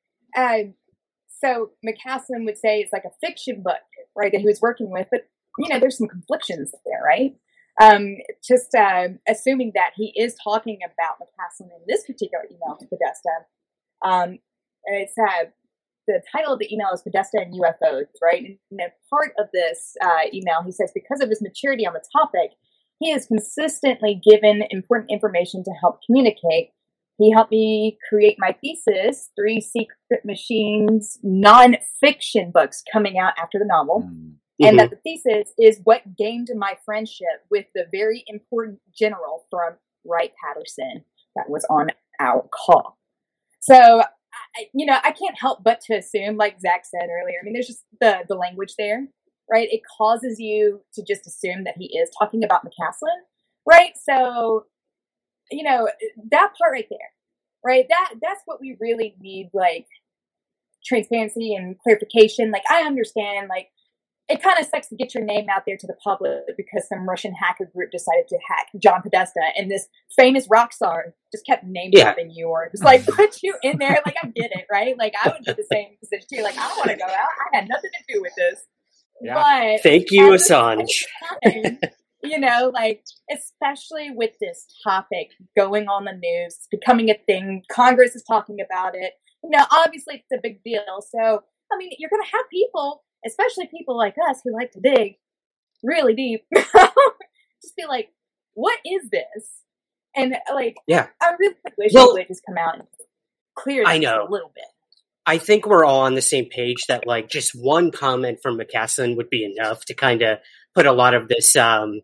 so McCaslin would say it's like a fiction book, right, that he was working with, but there's some conflictions there, right? Assuming that he is talking about McCaslin in this particular email to Podesta, it's the title of the email is Podesta and UFOs, right? And part of this email, he says, because of his maturity on the topic, he has consistently given important information to help communicate. He helped me create my thesis, 3 Secret Machines non-fiction books coming out after the novel. Mm-hmm. And that the thesis is what gained my friendship with the very important general from Wright-Patterson that was on our call. So, I can't help but to assume, like Zach said earlier, I mean, there's just the language there, right? It causes you to just assume that he is talking about McCaslin, right? So, that part right there, right? That's what we really need, like, transparency and clarification. Like, I understand, like, it kind of sucks to get your name out there to the public because some Russian hacker group decided to hack John Podesta, and this famous rock star just kept name dropping you, or just like put you in there. Like, I get it, right? Like, I would be the same position too. Like, I don't want to go out. I had nothing to do with this. Yeah. But thank you, Assange. Like, especially with this topic going on the news, it's becoming a thing. Congress is talking about it. obviously it's a big deal. So, I mean, you're going to have people, especially people like us who like to dig really deep, just be like, what is this? And like, I really wish he would just come out and clear this a little bit. I think we're all on the same page that like just one comment from McCaslin would be enough to kind of put a lot of this,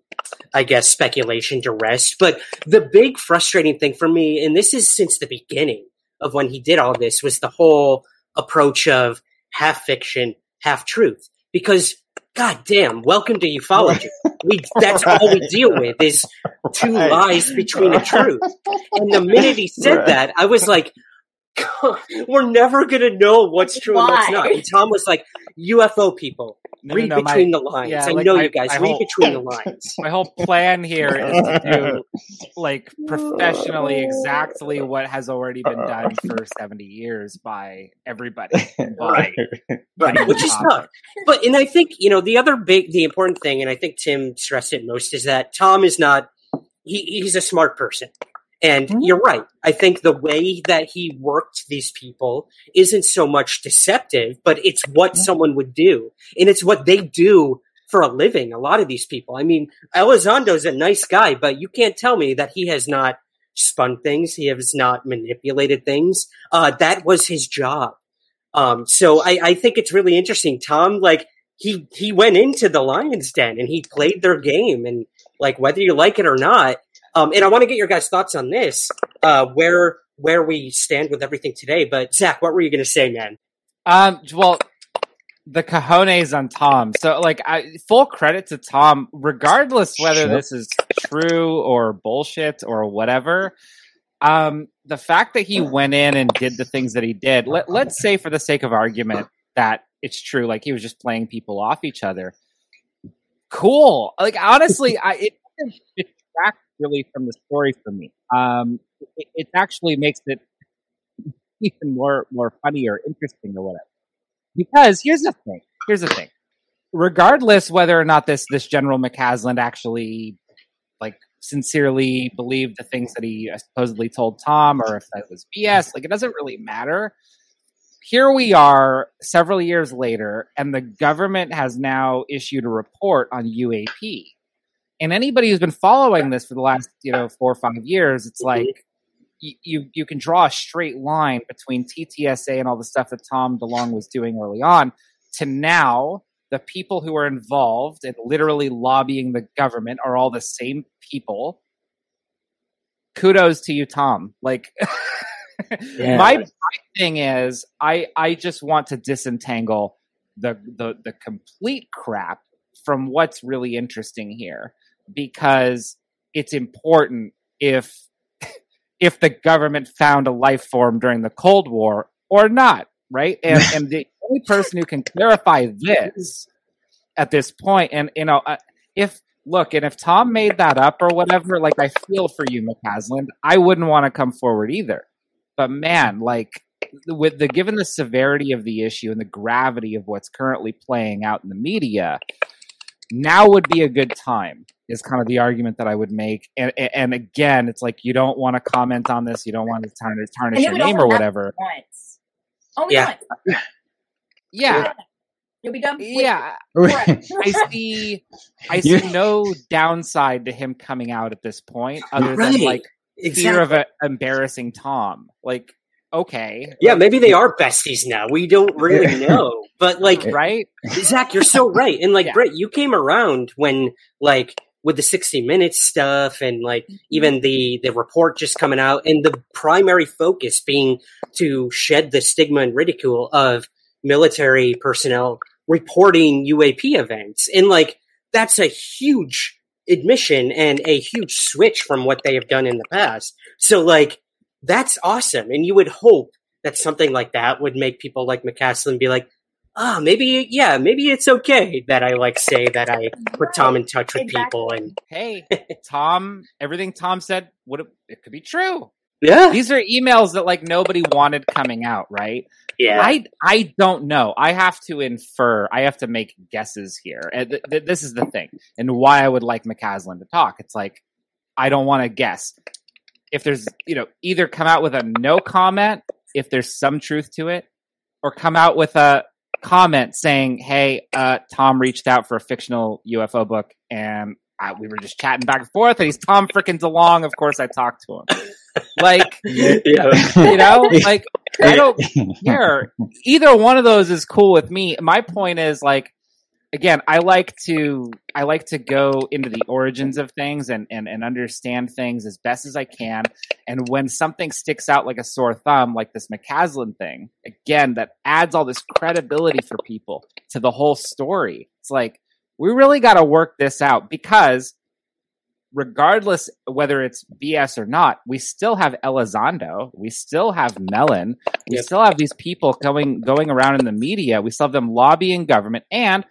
I guess, speculation to rest. But the big frustrating thing for me, and this is since the beginning of when he did all this, was the whole approach of half fiction, half truth. Because, goddamn, welcome to ufology. That's all we deal with is two lies between a truth. And the minute he said that, I was like, we're never going to know what's true and what's not. And Tom was like, UFO people, read between the lines. I know you guys, read between the lines. My whole plan here is to do, like, professionally exactly what has already been done for 70 years by everybody. Right. Which is tough. But, and I think, the important thing, and I think Tim stressed it most, is that Tom is not, he's a smart person. And you're right. I think the way that he worked these people isn't so much deceptive, but it's what someone would do. And it's what they do for a living, a lot of these people. I mean, Elizondo's a nice guy, but you can't tell me that he has not spun things. He has not manipulated things. That was his job. So I think it's really interesting. Tom, like, he went into the Lion's Den and he played their game. And like, whether you like it or not, and I want to get your guys' thoughts on this, where we stand with everything today. But Zach, what were you going to say, man? Well, the cojones on Tom. So, like, full credit to Tom, regardless whether this is true or bullshit or whatever. The fact that he went in and did the things that he did, let's say for the sake of argument that it's true, like he was just playing people off each other. Cool. Like, honestly, it detracts really from the story for me. It actually makes it even more funny or interesting or whatever. Because here's the thing. Regardless whether or not this General McCaslin actually like sincerely believed the things that he supposedly told Tom, or if that was BS, like it doesn't really matter. Here we are several years later, and the government has now issued a report on UAP. And anybody who's been following this for the last, 4 or 5 years, it's like you can draw a straight line between TTSA and all the stuff that Tom DeLonge was doing early on to now. The people who are involved in literally lobbying the government are all the same people. Kudos to you, Tom. Like, my thing is, I just want to disentangle the complete crap from what's really interesting here. Because it's important if the government found a life form during the Cold War or not, right? And the only person who can clarify this at this point, and if Tom made that up or whatever, like I feel for you, McCaslin, I wouldn't want to come forward either. But man, like given the severity of the issue and the gravity of what's currently playing out in the media, now would be a good time, is kind of the argument that I would make. And again, it's like, you don't want to comment on this. You don't want to tarnish your name or whatever. Only once. Yeah. You'll be done. Yeah. I see no downside to him coming out at this point other than like fear of embarrassing Tom. Like, okay. Yeah, maybe they are besties now. We don't really know. But like, right? Zach, you're so right. And like, Britt, you came around when like with the 60 Minutes stuff and like even the report just coming out and the primary focus being to shed the stigma and ridicule of military personnel reporting UAP events. And like, that's a huge admission and a huge switch from what they have done in the past. So like, that's awesome. And you would hope that something like that would make people like McCaslin be like, maybe it's okay that I like say that I put Tom in touch with people. And hey, Tom, everything Tom said, it could be true. Yeah. These are emails that like nobody wanted coming out, right? Yeah. I don't know. I have to infer. I have to make guesses here. And this is the thing. And why I would like McCaslin to talk. It's like, I don't want to guess. If there's, either come out with a no comment if there's some truth to it, or come out with a comment saying, hey, Tom reached out for a fictional UFO book and we were just chatting back and forth and he's Tom freaking DeLonge. Of course I talked to him. Like, you know, like, I don't care. Either one of those is cool with me. My point is, like, again, I like to go into the origins of things and understand things as best as I can. And when something sticks out like a sore thumb, like this McCaslin thing, again, that adds all this credibility for people to the whole story. It's like, we really got to work this out, because regardless whether it's BS or not, we still have Elizondo, we still have Mellon, we still have these people going around in the media. We still have them lobbying government and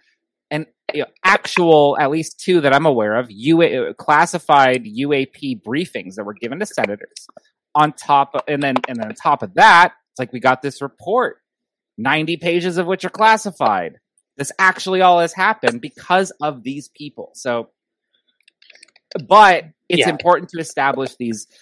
actual, at least two that I'm aware of, classified UAP briefings that were given to senators. On top of, and then on top of that, it's like we got this report, 90 pages of which are classified. This actually all has happened because of these people. So, but it's important to establish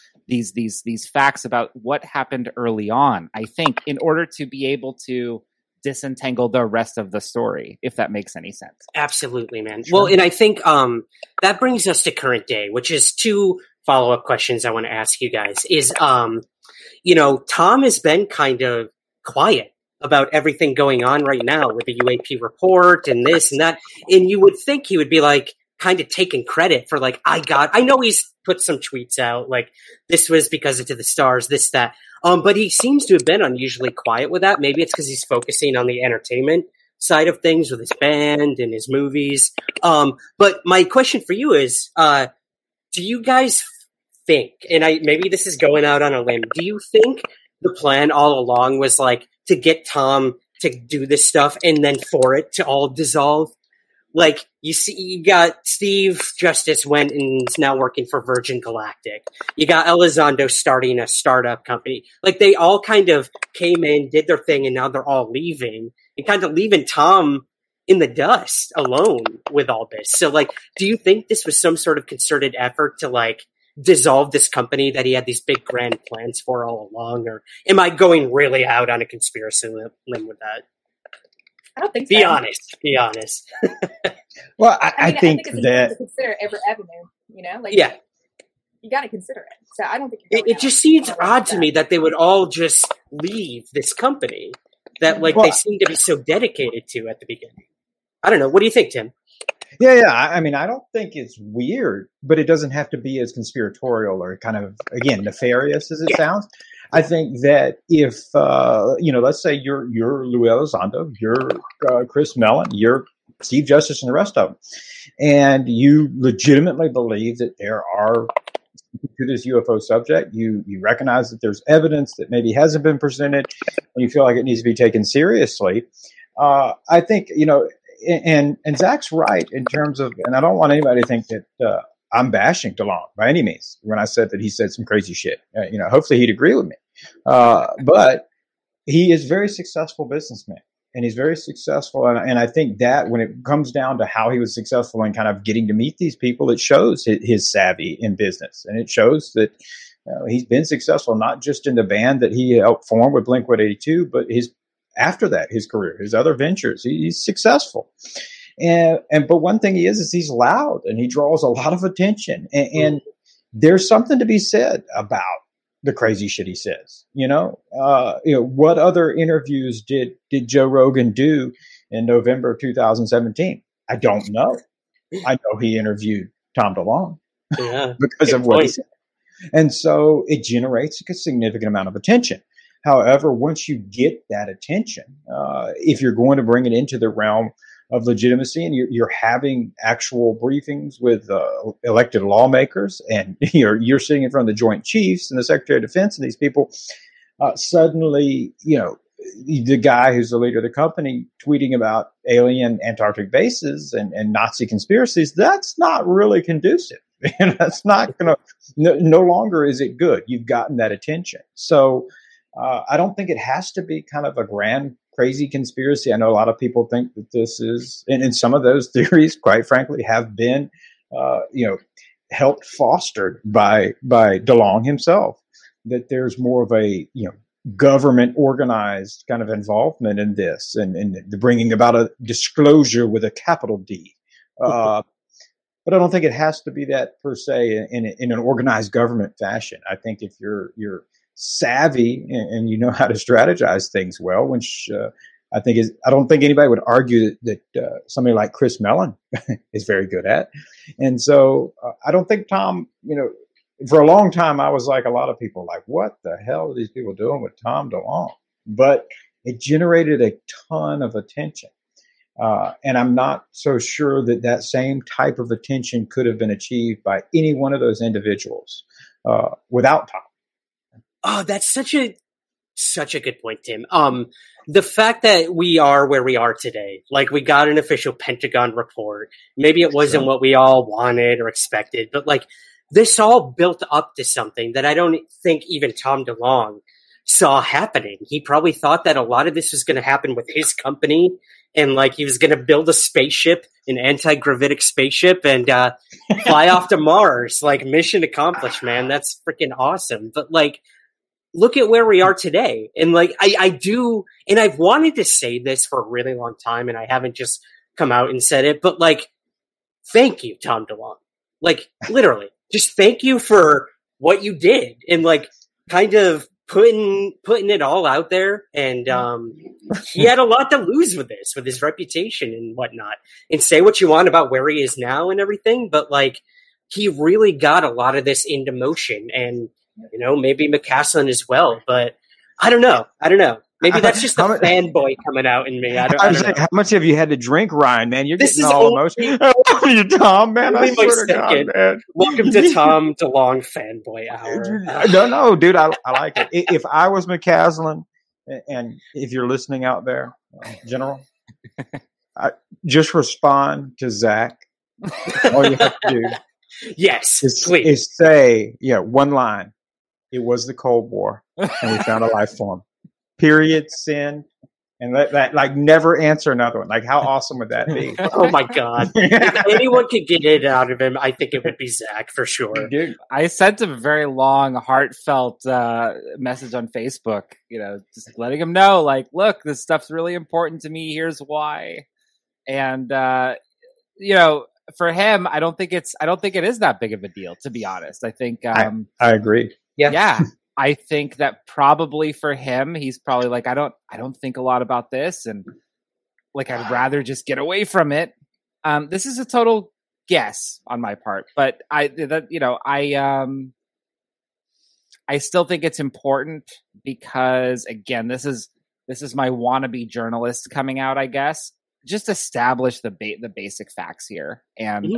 these facts about what happened early on, I think, in order to be able to disentangle the rest of the story, if that makes any sense. Absolutely, man. Sure. Well, and I think that brings us to current day, which is two follow-up questions I want to ask you guys. Is, you know, Tom has been kind of quiet about everything going on right now with the UAP report and this and that. And you would think he would be like kind of taking credit for like, I know he's put some tweets out like this was because of To the Stars, this, that. But he seems to have been unusually quiet with that. Maybe it's because he's focusing on the entertainment side of things with his band and his movies. But my question for you is, do you guys think, and maybe this is going out on a limb, do you think the plan all along was like to get Tom to do this stuff and then for it to all dissolve? Like, you see, you got Steve Justice went and is now working for Virgin Galactic. You got Elizondo starting a startup company. Like, they all kind of came in, did their thing, and now they're all leaving. And kind of leaving Tom in the dust alone with all this. So, like, do you think this was some sort of concerted effort to, like, dissolve this company that he had these big grand plans for all along? Or am I going really out on a conspiracy limb with that? I don't think so. Be honest. Well, I think it's that to consider every avenue, you know, like you got to consider it. So I don't think it just seems odd to me that they would all just leave this company that they seem to be so dedicated to at the beginning. I don't know. What do you think, Tim? Yeah. I mean, I don't think it's weird, but it doesn't have to be as conspiratorial or kind of, again, nefarious as it sounds. I think that if, let's say you're Louis Elizondo, you're Chris Mellon, you're Steve Justice and the rest of them, and you legitimately believe that there are, to this UFO subject, you recognize that there's evidence that maybe hasn't been presented, and you feel like it needs to be taken seriously. I think, and Zach's right in terms of, and I don't want anybody to think that I'm bashing DeLonge by any means when I said that he said some crazy shit. Hopefully he'd agree with me. But he is a very successful businessman, and he's very successful. And I think that when it comes down to how he was successful in kind of getting to meet these people, it shows his savvy in business. And it shows that he's been successful, not just in the band that he helped form with Blink-182, but after that, his career, his other ventures, he's successful. But one thing he is he's loud and he draws a lot of attention. And there's something to be said about the crazy shit he says. What other interviews did Joe Rogan do in November of 2017? I don't know. I know he interviewed Tom DeLonge because of what he said. And so it generates a significant amount of attention. However, once you get that attention, if you're going to bring it into the realm of legitimacy and you're having actual briefings with elected lawmakers and you're sitting in front of the Joint Chiefs and the Secretary of Defense and these people, suddenly, the guy who's the leader of the company tweeting about alien Antarctic bases and Nazi conspiracies, that's not really conducive. That's not going to, no longer is it good. You've gotten that attention. So I don't think it has to be kind of a grand, crazy conspiracy. I know a lot of people think that this is, and some of those theories, quite frankly, have been, helped fostered by DeLonge himself. That there's more of a, government organized kind of involvement in this and the bringing about a disclosure with a capital D. But I don't think it has to be that per se in an organized government fashion. I think if you're savvy and you know how to strategize things well, which I don't think anybody would argue that somebody like Chris Mellon is very good at. And so I don't think Tom, for a long time, I was like a lot of people, like, what the hell are these people doing with Tom DeLonge? But it generated a ton of attention. And I'm not so sure that same type of attention could have been achieved by any one of those individuals without Tom. Oh, that's such a good point, Tim. The fact that we are where we are today, like we got an official Pentagon report. Maybe it wasn't what we all wanted or expected, but like this all built up to something that I don't think even Tom DeLonge saw happening. He probably thought that a lot of this was going to happen with his company, and like he was going to build a spaceship, an anti-gravitic spaceship, and fly off to Mars. Like, mission accomplished, man. That's freaking awesome. But like, look at where we are today. And like, I do, and I've wanted to say this for a really long time, and I haven't just come out and said it, but like, thank you, Tom DeLonge. Like, literally, just thank you for what you did, and like, kind of putting it all out there. And he had a lot to lose with this, with his reputation and whatnot. And say what you want about where he is now and everything, but like, he really got a lot of this into motion, and maybe McCaslin as well, but I don't know. Maybe that's just the fanboy coming out in me. I don't know. How much have you had to drink, Ryan, man? You're getting all emotional. You, Tom, man. I swear to God, man. Welcome to Tom DeLonge fanboy hour. No, dude, I like it. If I was McCaslin, and if you're listening out there, General, just respond to Zach. All you have to do, yes, is say, one line. It was the Cold War, and we found a life form. Period. Send. And that like never answer another one. Like, how awesome would that be? Oh my God! If anyone could get it out of him, I think it would be Zach for sure. Dude, I sent him a very long, heartfelt message on Facebook. Just letting him know, like, look, this stuff's really important to me. Here's why. And for him, I don't think it is that big of a deal, to be honest. I think I agree. Yeah. I think that probably for him, he's probably like, I don't think a lot about this, and like, I'd rather just get away from it. This is a total guess on my part, but I still think it's important because, again, this is my wannabe journalist coming out, I guess. Just establish the basic facts here, and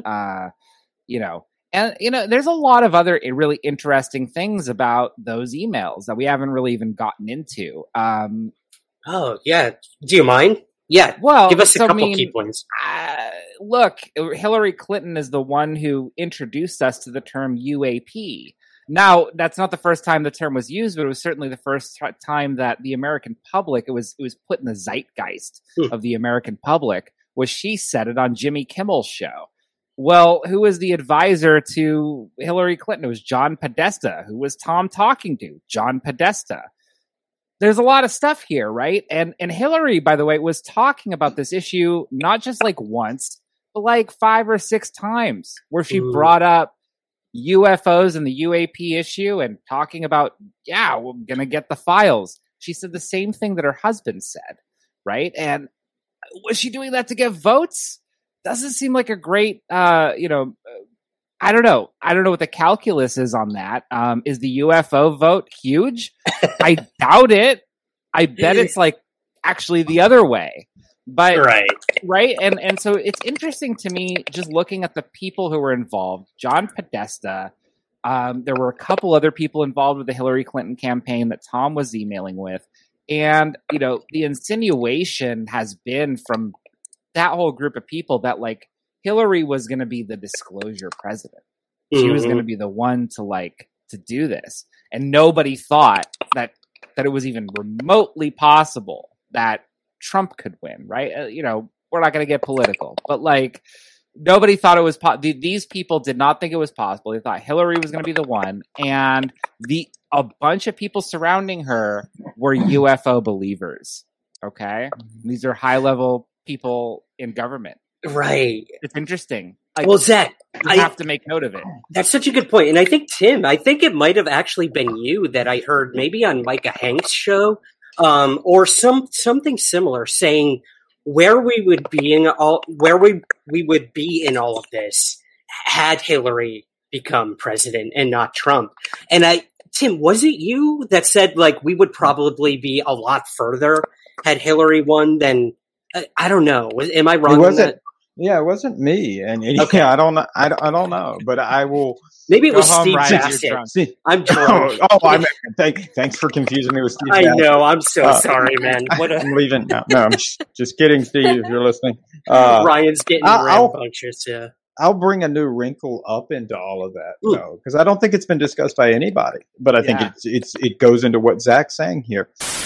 there's a lot of other really interesting things about those emails that we haven't really even gotten into. Oh yeah, do you mind? Yeah, well, give us a couple key points. Look, Hillary Clinton is the one who introduced us to the term UAP. Now, that's not the first time the term was used, but it was certainly the first time that the American public, it was put in the zeitgeist of the American public, was she said it on Jimmy Kimmel's show. Well, who was the advisor to Hillary Clinton? It was John Podesta. Who was Tom talking to? John Podesta. There's a lot of stuff here, right? And Hillary, by the way, was talking about this issue not just like once, but like 5 or 6 times, where she brought up UFOs and the UAP issue and talking about, we're going to get the files. She said the same thing that her husband said, right? And was she doing that to get votes? Doesn't seem like a great, I don't know. I don't know what the calculus is on that. Is the UFO vote huge? I doubt it. I bet it's like actually the other way. But right. And so it's interesting to me just looking at the people who were involved. John Podesta. There were a couple other people involved with the Hillary Clinton campaign that Tom was emailing with. And, the insinuation has been from that whole group of people that like Hillary was going to be the disclosure president. She was going to be the one to do this. And nobody thought that it was even remotely possible that Trump could win, right? We're not going to get political, but like Nobody thought it was these people did not think it was possible. They thought Hillary was going to be the one, and a bunch of people surrounding her were UFO believers. Okay, these are high level people in government. Right. It's interesting. Well, Zach, I have to make note of it. That's such a good point. And I think, Tim, it might have actually been you that I heard maybe on Micah Hanks' show, or something similar, saying where we would be in all of this had Hillary become president and not Trump. And Tim, was it you that said like we would probably be a lot further had Hillary won than I don't know. Am I wrong on that? Yeah, it wasn't me, and Okay. yeah, I don't know. I don't know, but I will. Maybe it was go home, Steve write your Bassett. drum. See- I'm George. Thanks for confusing me with Steve. I Bassett. know. I'm so sorry, man. I'm leaving now. No, I'm just kidding, Steve. If you're listening, Ryan's getting I'll- rambunctious. Yeah. I'll bring a new wrinkle up into all of that, though, because I don't think it's been discussed by anybody. But I think it goes into what Zach's saying here.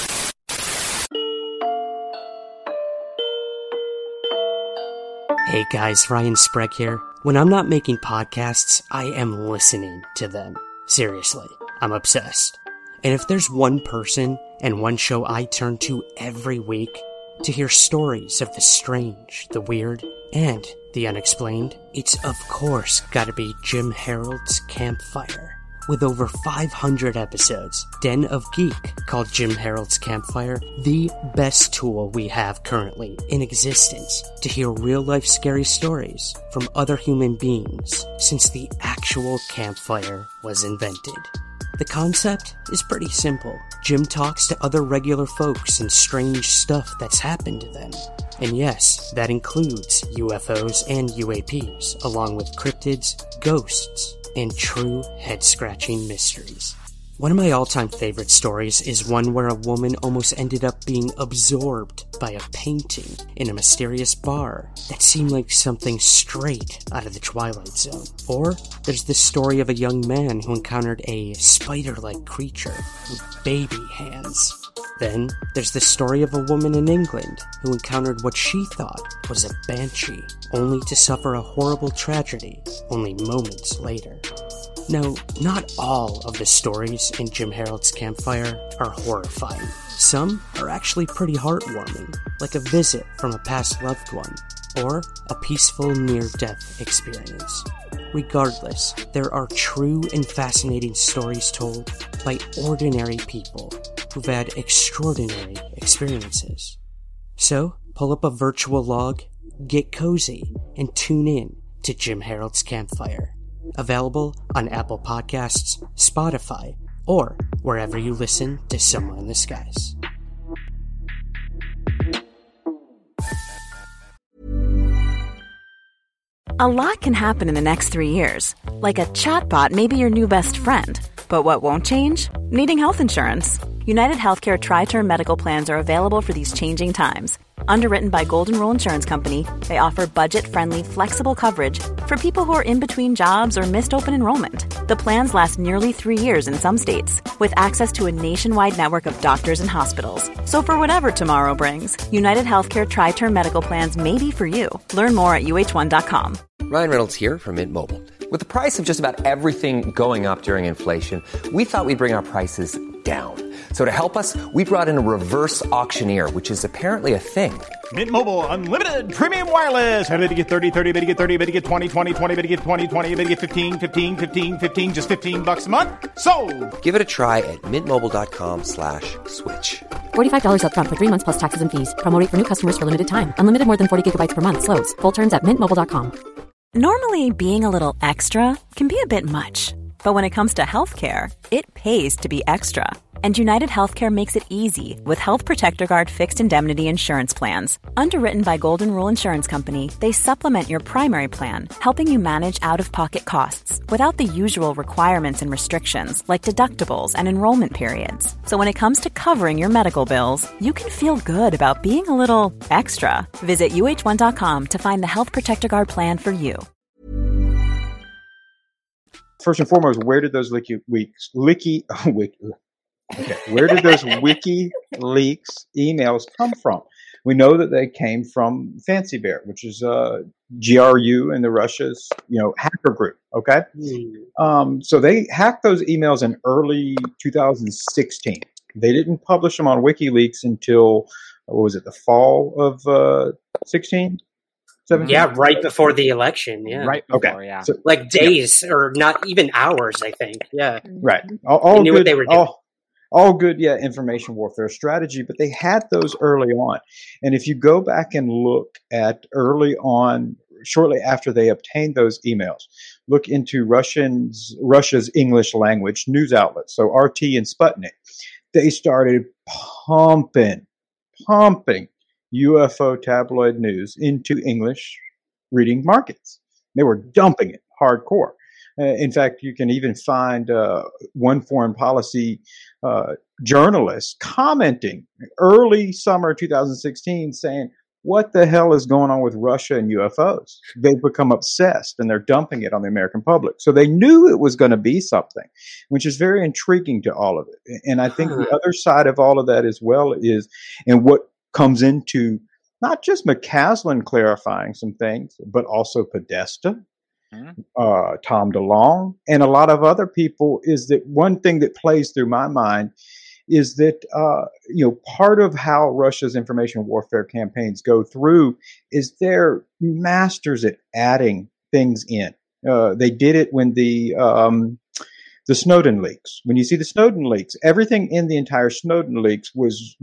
Hey guys, Ryan Sprague here. When I'm not making podcasts, I am listening to them. Seriously, I'm obsessed. And if there's one person and one show I turn to every week to hear stories of the strange, the weird, and the unexplained, it's of course gotta be Jim Harold's Campfire. With over 500 episodes, Den of Geek called Jim Harold's Campfire the best tool we have currently in existence to hear real-life scary stories from other human beings since the actual campfire was invented. The concept is pretty simple. Jim talks to other regular folks and strange stuff that's happened to them. And yes, that includes UFOs and UAPs, along with cryptids, ghosts, and true head-scratching mysteries. One of my all-time favorite stories is one where a woman almost ended up being absorbed by a painting in a mysterious bar that seemed like something straight out of the Twilight Zone. Or there's the story of a young man who encountered a spider-like creature with baby hands. Then there's the story of a woman in England who encountered what she thought was a banshee, only to suffer a horrible tragedy only moments later. Now, not all of the stories in Jim Harold's Campfire are horrifying. Some are actually pretty heartwarming, like a visit from a past loved one, or a peaceful near-death experience. Regardless, there are true and fascinating stories told by ordinary people who've had extraordinary experiences. So, pull up a virtual log, get cozy, and tune in to Jim Harold's Campfire. Available on Apple Podcasts, Spotify, or wherever you listen to Somewhere in the Skies. A lot can happen in the next 3 years. Like a chatbot may be your new best friend. But what won't change? Needing health insurance. United Healthcare Tri-Term Medical Plans are available for these changing times. Underwritten by Golden Rule Insurance Company, they offer budget-friendly, flexible coverage for people who are in between jobs or missed open enrollment. The plans last nearly 3 years in some states, with access to a nationwide network of doctors and hospitals. So for whatever tomorrow brings, United Healthcare Tri-Term Medical Plans may be for you. Learn more at uh1.com. Ryan Reynolds here from Mint Mobile. With the price of just about everything going up during inflation, we thought we'd bring our prices down. So to help us, we brought in a reverse auctioneer, which is apparently a thing. Mint Mobile Unlimited Premium Wireless. How to get 30, 30, bit to get 30, bit to get 20, 20, 20, bit to get 20, 20, bit to get 15, 15, 15, 15, just $15 a month? Sold! Give it a try at mintmobile.com/switch. $45 up front for 3 months plus taxes and fees. Promo rate for new customers for limited time. Unlimited more than 40 gigabytes per month. Slows full terms at mintmobile.com. Normally, being a little extra can be a bit much. But when it comes to healthcare, it pays to be extra. And United Healthcare makes it easy with Health Protector Guard fixed indemnity insurance plans. Underwritten by Golden Rule Insurance Company, they supplement your primary plan, helping you manage out-of-pocket costs without the usual requirements and restrictions like deductibles and enrollment periods. So when it comes to covering your medical bills, you can feel good about being a little extra. Visit uh1.com to find the Health Protector Guard plan for you. First and foremost, where did those where did those WikiLeaks emails come from? We know that they came from Fancy Bear, which is GRU and the Russia's, hacker group. Okay. So they hacked those emails in early 2016. They didn't publish them on WikiLeaks until, what was it, the fall of 16? 17? Yeah, right before the election. Yeah. Right before, Okay. yeah. So, Like days or not even hours, I think. Yeah. right. All They knew good, what they were doing. all good, information warfare strategy, but they had those early on. And if you go back and look at early on, shortly after they obtained those emails, look into Russia's English language news outlets, so RT and Sputnik, they started pumping UFO tabloid news into English reading markets. They were dumping it hardcore. In fact, you can even find one foreign policy journalist commenting early summer 2016 saying, what the hell is going on with Russia and UFOs? They've become obsessed and they're dumping it on the American public. So they knew it was going to be something, which is very intriguing to all of it. And I think the other side of all of that as well is, and what comes into not just McCaslin clarifying some things, but also Podesta, Tom DeLonge, and a lot of other people, is that one thing that plays through my mind is that, part of how Russia's information warfare campaigns go through is they're masters at adding things in. They did it when the Snowden leaks. When you see the Snowden leaks, everything in the entire Snowden leaks was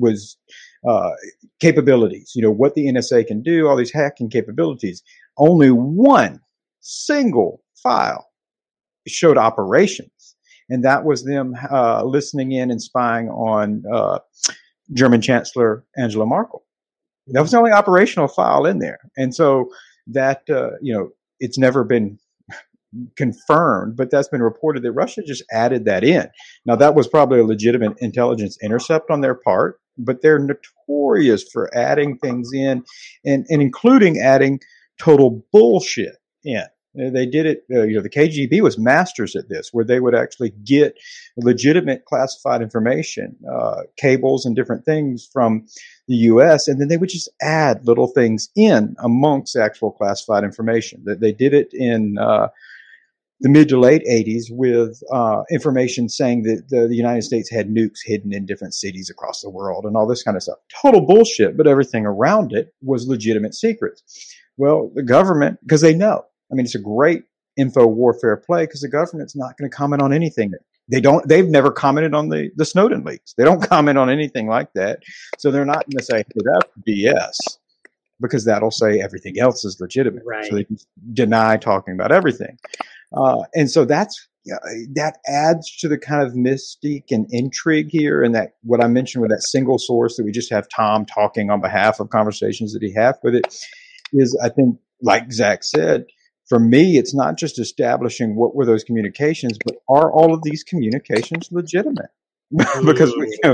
capabilities, what the NSA can do, all these hacking capabilities. Only one single file showed operations, and that was them listening in and spying on German Chancellor Angela Merkel. That was the only operational file in there. And so that, it's never been confirmed, but that's been reported that Russia just added that in. Now, that was probably a legitimate intelligence intercept on their part, but they're notorious for adding things in and including adding total bullshit in. They did it, the KGB was masters at this, where they would actually get legitimate classified information, cables and different things from the U.S., and then they would just add little things in amongst actual classified information. They did it in the mid to late 80s with information saying that the United States had nukes hidden in different cities across the world and all this kind of stuff. Total bullshit, but everything around it was legitimate secrets. Well, the government, because they know. I mean, it's a great info warfare play because the government's not going to comment on anything. They've never commented on the Snowden leaks. They don't comment on anything like that. So they're not going to say, hey, that's BS, because that'll say everything else is legitimate. Right. So they can deny talking about everything. And so that adds to the kind of mystique and intrigue here. And that what I mentioned with that single source that we just have Tom talking on behalf of conversations that he had with it is, I think, like Zach said, for me, it's not just establishing what were those communications, but are all of these communications legitimate? Because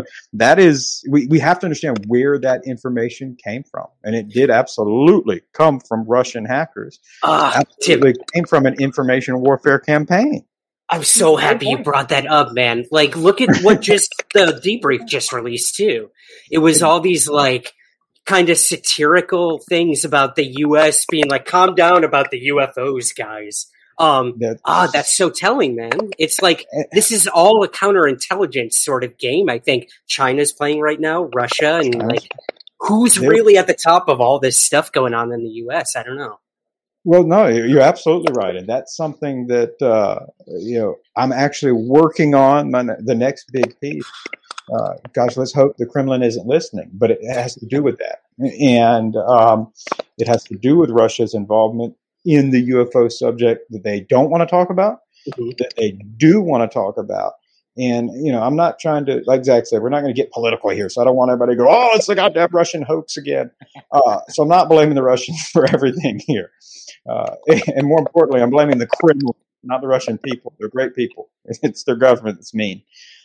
we have to understand where that information came from, and it did absolutely come from Russian hackers. Absolutely came from an information warfare campaign. I'm so happy you brought that up, man. Like, look at what the debrief just released too. It was all these kind of satirical things about the U.S. being like, calm down about the UFOs, guys. That's so telling, man. It's like, this is all a counterintelligence sort of game. I think China's playing right now, Russia, and who's really at the top of all this stuff going on in the U.S.? I don't know. Well, no, you're absolutely right. And that's something that, I'm actually working on the next big piece. Gosh, let's hope the Kremlin isn't listening, but it has to do with that. And it has to do with Russia's involvement in the UFO subject that they don't want to talk about, that they do want to talk about. And, I'm not trying to, like Zach said, we're not going to get political here. So I don't want everybody to go, oh, it's the goddamn Russian hoax again. So I'm not blaming the Russians for everything here. And more importantly, I'm blaming the Kremlin, not the Russian people. They're great people. It's their government that's mean.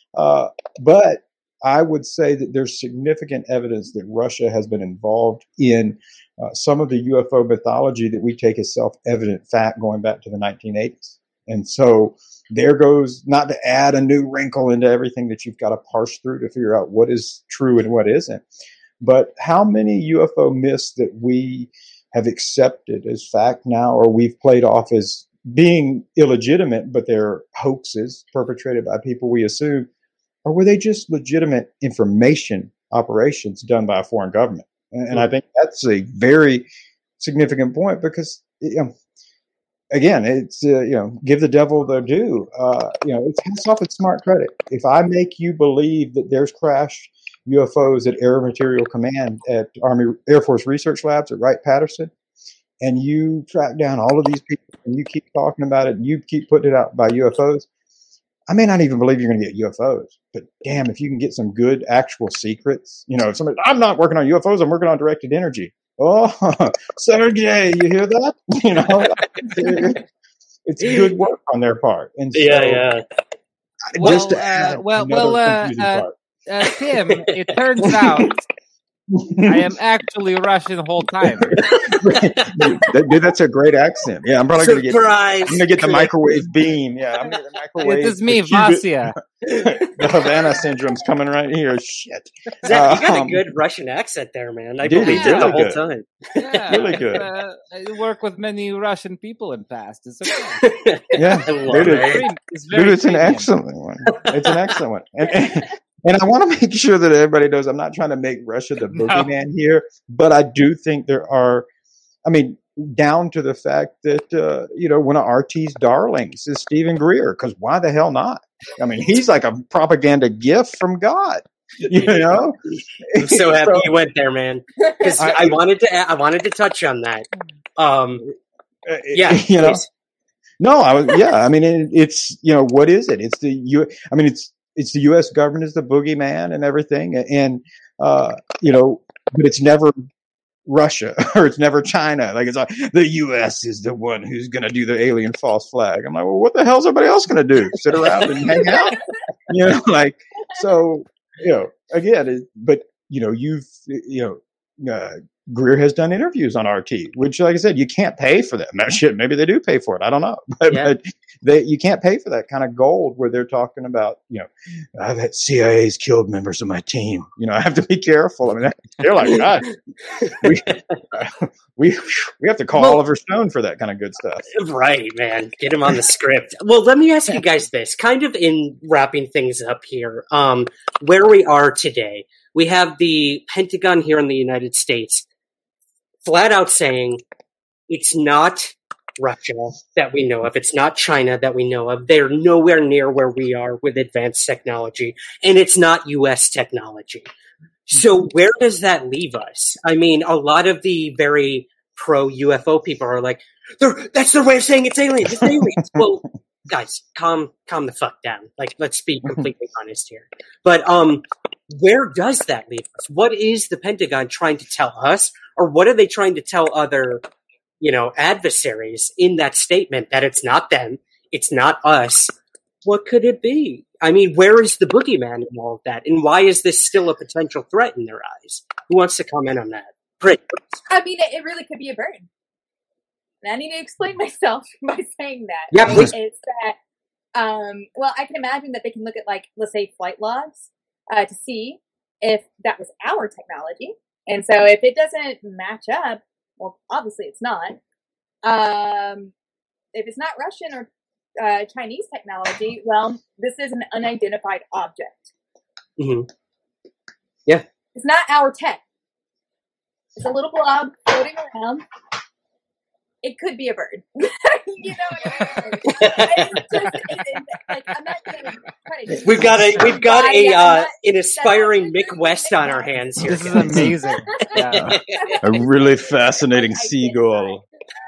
But I would say that there's significant evidence that Russia has been involved in some of the UFO mythology that we take as self-evident fact going back to the 1980s. And so there goes, not to add a new wrinkle into everything that you've got to parse through to figure out what is true and what isn't. But how many UFO myths that we have accepted as fact now, or we've played off as being illegitimate, but they're hoaxes perpetrated by people we assume, or were they just legitimate information operations done by a foreign government? And I think that's a very significant point because, again, it's, give the devil their due. It's hands off at smart credit. If I make you believe that there's crashed UFOs at Air Material Command at Army Air Force Research Labs at Wright-Patterson, and you track down all of these people and you keep talking about it and you keep putting it out by UFOs, I may not even believe you're going to get UFOs, but damn, if you can get some good actual secrets, if somebody, I'm not working on UFOs, I'm working on directed energy. Oh, Sergey, you hear that? It's good work on their part. And so, Tim, it turns out I am actually Russian the whole time. Dude, that's a great accent. Yeah, I'm probably going to get the microwave beam. Yeah, I'm going to get the microwave. It is me, Vasya. The Havana syndrome's coming right here. Shit. Zach, you got a good Russian accent there, man. I believed it the whole time. Yeah, really good. I work with many Russian people in past. It's okay. Yeah, it's an excellent one. It's an excellent one. And I want to make sure that everybody knows I'm not trying to make Russia the boogeyman here, but I do think there are, down to the fact that, one of RT's darlings is Stephen Greer, because why the hell not? He's like a propaganda gift from God, I'm so happy you went there, man, because I wanted to touch on that. No, it's, what is it? It's the U.S. government is the boogeyman and everything. And, but it's never Russia or it's never China. Like, it's like the U.S. is the one who's going to do the alien false flag. I'm like, well, what the hell is everybody else going to do? Sit around and hang out? Greer has done interviews on RT, which, like I said, you can't pay for that. Shit, maybe they do pay for it. I don't know. But you can't pay for that kind of gold where they're talking about, that CIA's killed members of my team. I have to be careful. They're like, God, we have to call Oliver Stone for that kind of good stuff. Right, man. Get him on the script. Well, let me ask you guys this, kind of in wrapping things up here, where we are today. We have the Pentagon here in the United States flat out saying it's not Russia that we know of. It's not China that we know of. They're nowhere near where we are with advanced technology. And it's not U.S. technology. So where does that leave us? A lot of the very pro-UFO people are like, that's their way of saying it's aliens. It's aliens. Well, guys, calm the fuck down. Like, let's be completely honest here. But where does that leave us? What is the Pentagon trying to tell us? Or what are they trying to tell other, adversaries in that statement that it's not them, it's not us? What could it be? Where is the boogeyman in all of that? And why is this still a potential threat in their eyes? Who wants to comment on that? Britt. It really could be a bird. And I need to explain myself by saying that. Yeah, right? please. It's that, I can imagine that they can look at, let's say, flight logs to see if that was our technology. And so if it doesn't match up, well, obviously it's not. If it's not Russian or Chinese technology, well, this is an unidentified object. Mm-hmm. Yeah. It's not our tech. It's a little blob floating around. It could be a bird. We've got an aspiring Mick West on our hands here. This is amazing. Yeah. A really fascinating seagull.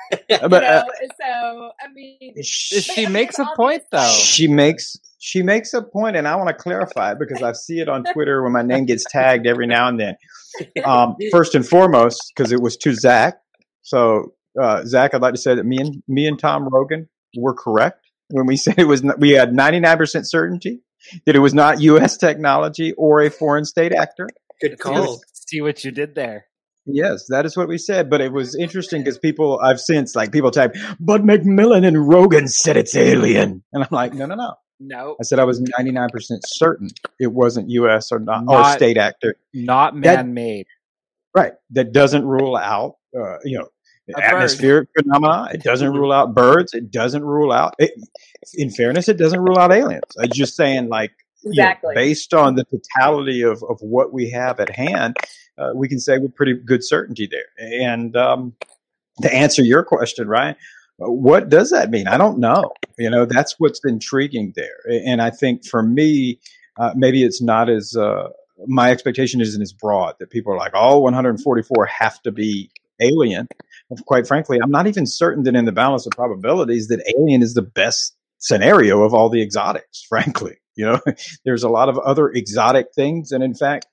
She makes a point, though. She makes a point, and I want to clarify it because I see it on Twitter when my name gets tagged every now and then. First and foremost, because it was to Zach. So, Zach, I'd like to say that me and Tom Rogan were correct when we said we had 99% certainty that it was not U.S. technology or a foreign state actor. Good call. See what you did there. Yes, that is what we said. But it was interesting because people type, but McMillan and Rogan said it's alien. And I'm like, no. No. I said I was 99% certain it wasn't U.S. or not or state actor. Not man-made. Right. That doesn't rule out, A atmospheric phenomena. It doesn't rule out birds. It doesn't rule out, in fairness, it doesn't rule out aliens. I'm just saying, like, Exactly. based on the totality of what we have at hand, we can say with pretty good certainty there. And to answer your question, Ryan, what does that mean? I don't know. That's what's intriguing there. And I think for me, maybe it's not as my expectation isn't as broad that people are like, oh, 144 have to be alien. Quite frankly, I'm not even certain that in the balance of probabilities that alien is the best scenario of all the exotics, frankly. There's a lot of other exotic things. And in fact,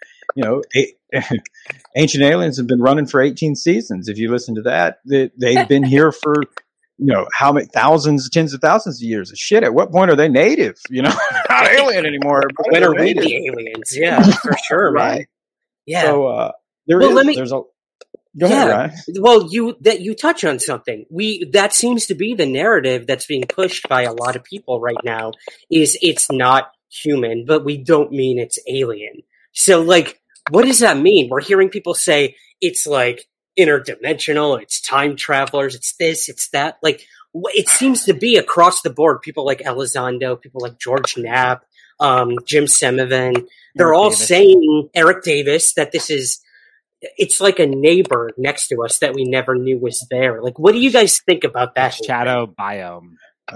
Ancient Aliens have been running for 18 seasons. If you listen to that, they've been here for, how many thousands, tens of thousands of years. Shit, at what point are they native? Not alien anymore. When are we the aliens? Yeah, for sure, man. Right. Yeah. So there's a. Go ahead, Ryan. Well, you touch on something. That seems to be the narrative that's being pushed by a lot of people right now. Is it's not human, but we don't mean it's alien. So, like, what does that mean? We're hearing people say it's like interdimensional, it's time travelers, it's this, it's that. Like, it seems to be across the board. People like Elizondo, people like George Knapp, Jim Semivan, they're all saying, Eric Davis, that it's like a neighbor next to us that we never knew was there. Like, what do you guys think about that? Shadow biome.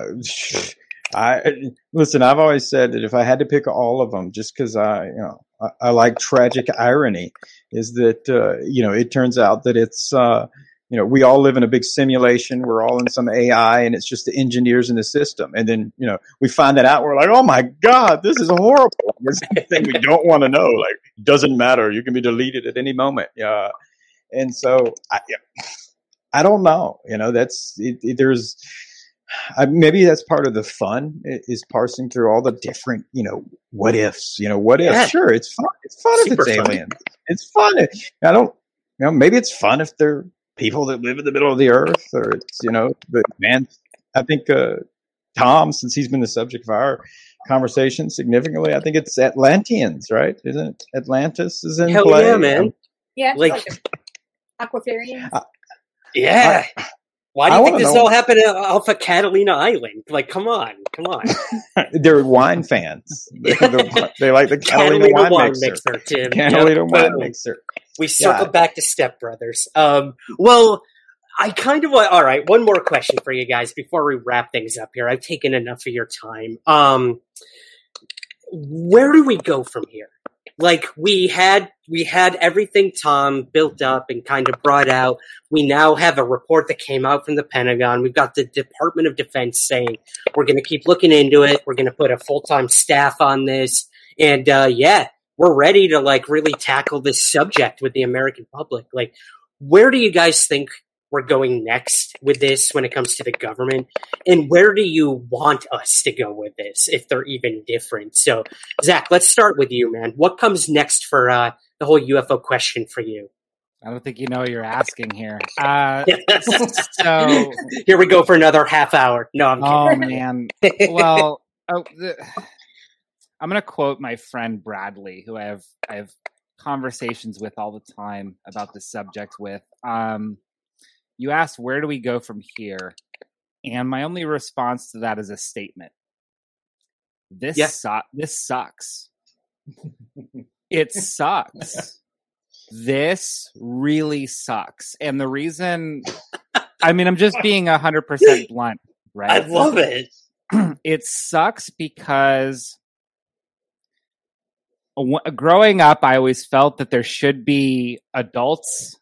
Listen, I've always said that if I had to pick all of them, just because I like tragic irony, is that, it turns out that it's, we all live in a big simulation. We're all in some AI, and it's just the engineers in the system. And then, we find that out. We're like, oh my God, this is horrible. It's something we don't want to know. Like, it doesn't matter. You can be deleted at any moment. And so I don't know. Maybe that's part of the fun is parsing through all the different, what ifs. What if? Yeah. Sure, it's fun. It's fun if it's aliens. It's fun. Maybe it's fun if they're people that live in the middle of the earth, or it's, but man, I think Tom, since he's been the subject of our conversation significantly, I think it's Atlanteans, right? Isn't it? Atlantis is in Hell play. Yeah, man. Yeah, like Aquafarians. Yeah. Why do you think this all happened off of Catalina Island? Like, come on. They're wine fans. They like the Catalina wine mixer. Tim. Catalina wine mixer. We circle back to Step Brothers. Well, I kind of want. All right, one more question for you guys before we wrap things up here. I've taken enough of your time. Where do we go from here? Like, we had everything Tom built up and kind of brought out. We now have a report that came out from the Pentagon. We've got the Department of Defense saying we're going to keep looking into it. We're going to put a full-time staff on this. And, we're ready to, like, really tackle this subject with the American public. Like, where do you guys think we're going next with this when it comes to the government? And where do you want us to go with this, if they're even different? So, Zach, let's start with you, man. What comes next for the whole UFO question for you? I don't think you know what you're asking here. So here we go for another half hour. No, I'm kidding. Oh, man. Well, I'm going to quote my friend Bradley, who I have conversations with all the time about this subject with. You asked, where do we go from here? And my only response to that is a statement. This sucks. It sucks. This really sucks. And the reason, I'm just being 100% blunt, right? I love it. It sucks because growing up, I always felt that there should be adults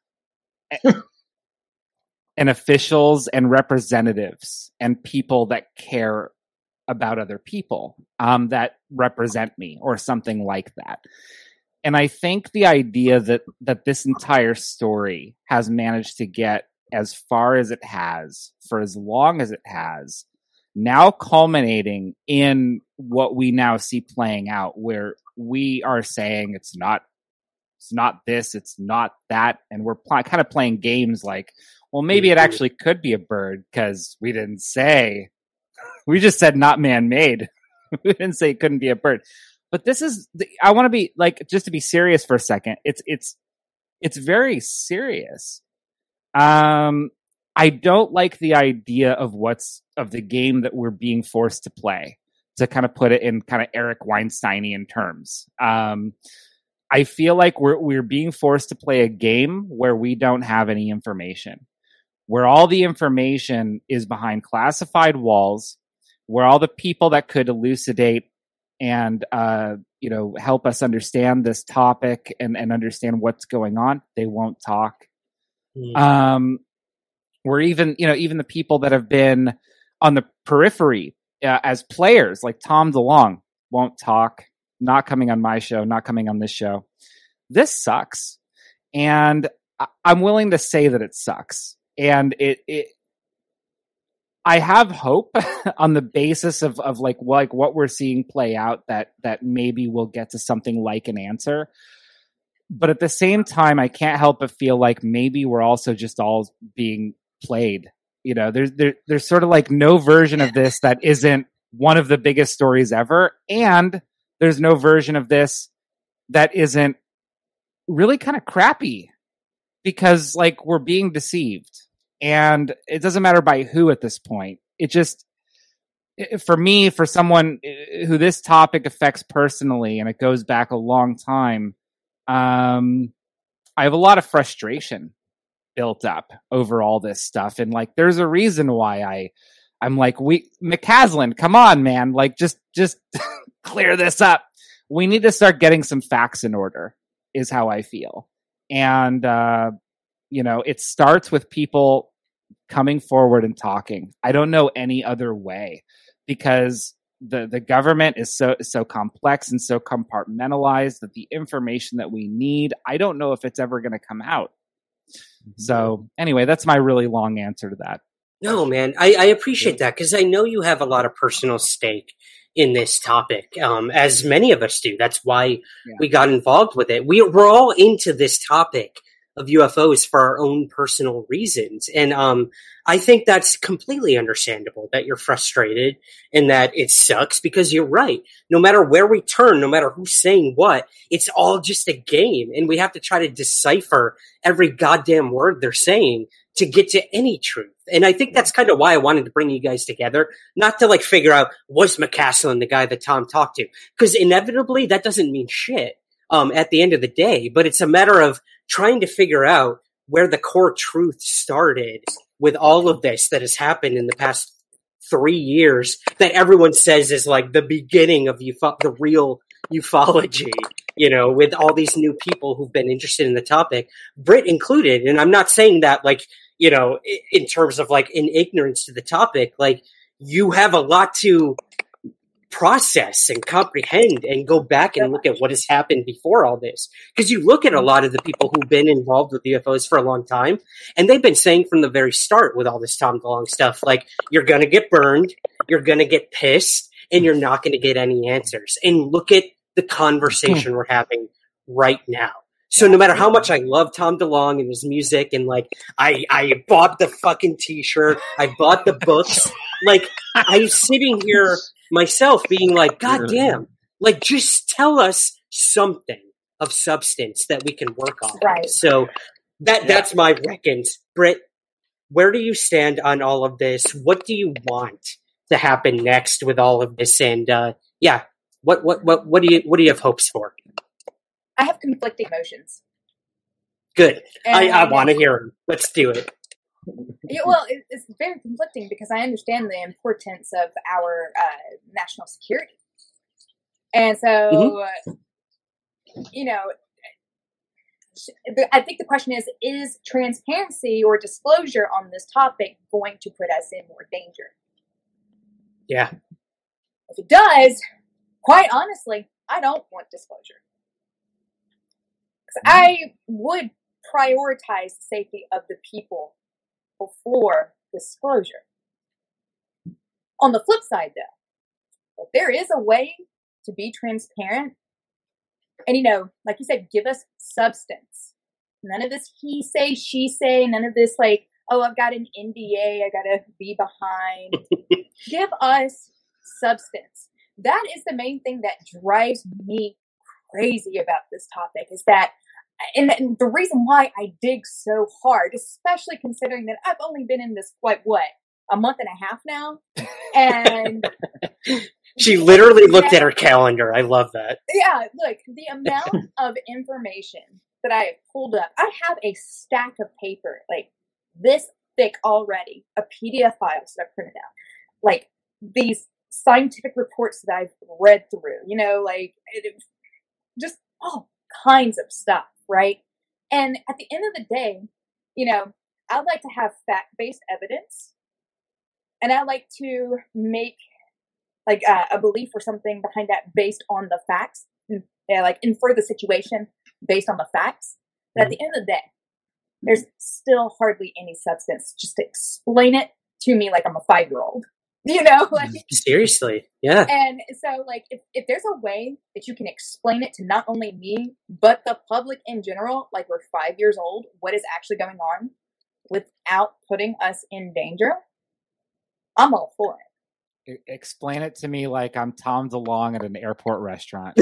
and officials and representatives and people that care about other people that represent me or something like that. And I think the idea that this entire story has managed to get as far as it has for as long as it has, now culminating in what we now see playing out, where we are saying it's not this, it's not that, and we're kind of playing games like, well, maybe it actually could be a bird because we didn't say. We just said not man-made. We didn't say it couldn't be a bird. But this is, I want to be like, just to be serious for a second. It's It's very serious. I don't like the idea of the game that we're being forced to play, to kind of put it in kind of Eric Weinsteinian terms. I feel like we're being forced to play a game where we don't have any information, where all the information is behind classified walls, where all the people that could elucidate and help us understand this topic and understand what's going on, they won't talk. Where even the people that have been on the periphery as players, like Tom DeLonge, won't talk, not coming on my show, not coming on this show. This sucks. And I'm willing to say that it sucks. And I have hope on the basis of what we're seeing play out that maybe we'll get to something like an answer. But at the same time, I can't help but feel like maybe we're also just all being played. There's sort of like no version of this that isn't one of the biggest stories ever, and there's no version of this that isn't really kind of crappy, because like we're being deceived, and it doesn't matter by who at this point. It just, for me, for someone who this topic affects personally, and it goes back a long time, I have a lot of frustration built up over all this stuff. And like, there's a reason why I'm like, McCaslin, come on, man. Like, just clear this up. We need to start getting some facts in order, is how I feel. And, it starts with people coming forward and talking. I don't know any other way, because the government is so complex and so compartmentalized that the information that we need, I don't know if it's ever going to come out. So anyway, that's my really long answer to that. No, man, I appreciate that, because I know you have a lot of personal stake in this topic, as many of us do. That's why we got involved with it. We're all into this topic of UFOs for our own personal reasons. And I think that's completely understandable that you're frustrated and that it sucks, because you're right. No matter where we turn, no matter who's saying what, it's all just a game. And we have to try to decipher every goddamn word they're saying to get to any truth. And I think that's kind of why I wanted to bring you guys together, not to like figure out, was McCaslin the guy that Tom talked to? Because inevitably that doesn't mean shit at the end of the day, but it's a matter of trying to figure out where the core truth started with all of this that has happened in the past 3 years that everyone says is like the beginning of the real ufology, with all these new people who've been interested in the topic, Britt included. And I'm not saying that like, in terms of like in ignorance to the topic, like you have a lot to process and comprehend and go back and look at what has happened before all this. Because you look at a lot of the people who've been involved with UFOs for a long time, and they've been saying from the very start with all this Tom DeLonge stuff, like, you're going to get burned, you're going to get pissed, and you're not going to get any answers. And look at the conversation we're having right now. So no matter how much I love Tom DeLonge and his music, and like, I bought the fucking t-shirt, I bought the books, like, I'm sitting here myself being like, God damn, like, just tell us something of substance that we can work on. Right. So that's my reckons. Britt, where do you stand on all of this? What do you want to happen next with all of this? And what do you have hopes for? I have conflicting emotions. Good. I want to hear them. Let's do it. Yeah, well, it's very conflicting because I understand the importance of our national security. And so, I think the question is transparency or disclosure on this topic going to put us in more danger? Yeah. If it does, quite honestly, I don't want disclosure. I would prioritize the safety of the people before disclosure. On the flip side, though, if there is a way to be transparent, and like you said, give us substance. None of this he say, she say, none of this like, oh, I've got an NDA, I gotta be behind. Give us substance. That is the main thing that drives me crazy about this topic, is that and the reason why I dig so hard, especially considering that I've only been in this, a month and a half now. And she literally looked at her calendar. I love that. Yeah, look, the amount of information that I have pulled up, I have a stack of paper, like this thick already, a PDF files that I've printed out, like these scientific reports that I've read through, just all kinds of stuff, right? And at the end of the day, I'd like to have fact-based evidence, and I like to make a belief or something behind that based on the facts, infer the situation based on the facts. But at the end of the day, there's still hardly any substance just to explain it to me like I'm a 5-year-old. Seriously, yeah. And so, if there's a way that you can explain it to not only me, but the public in general, like we're 5 years old, what is actually going on without putting us in danger, I'm all for it. Explain it to me like I'm Tom DeLonge at an airport restaurant.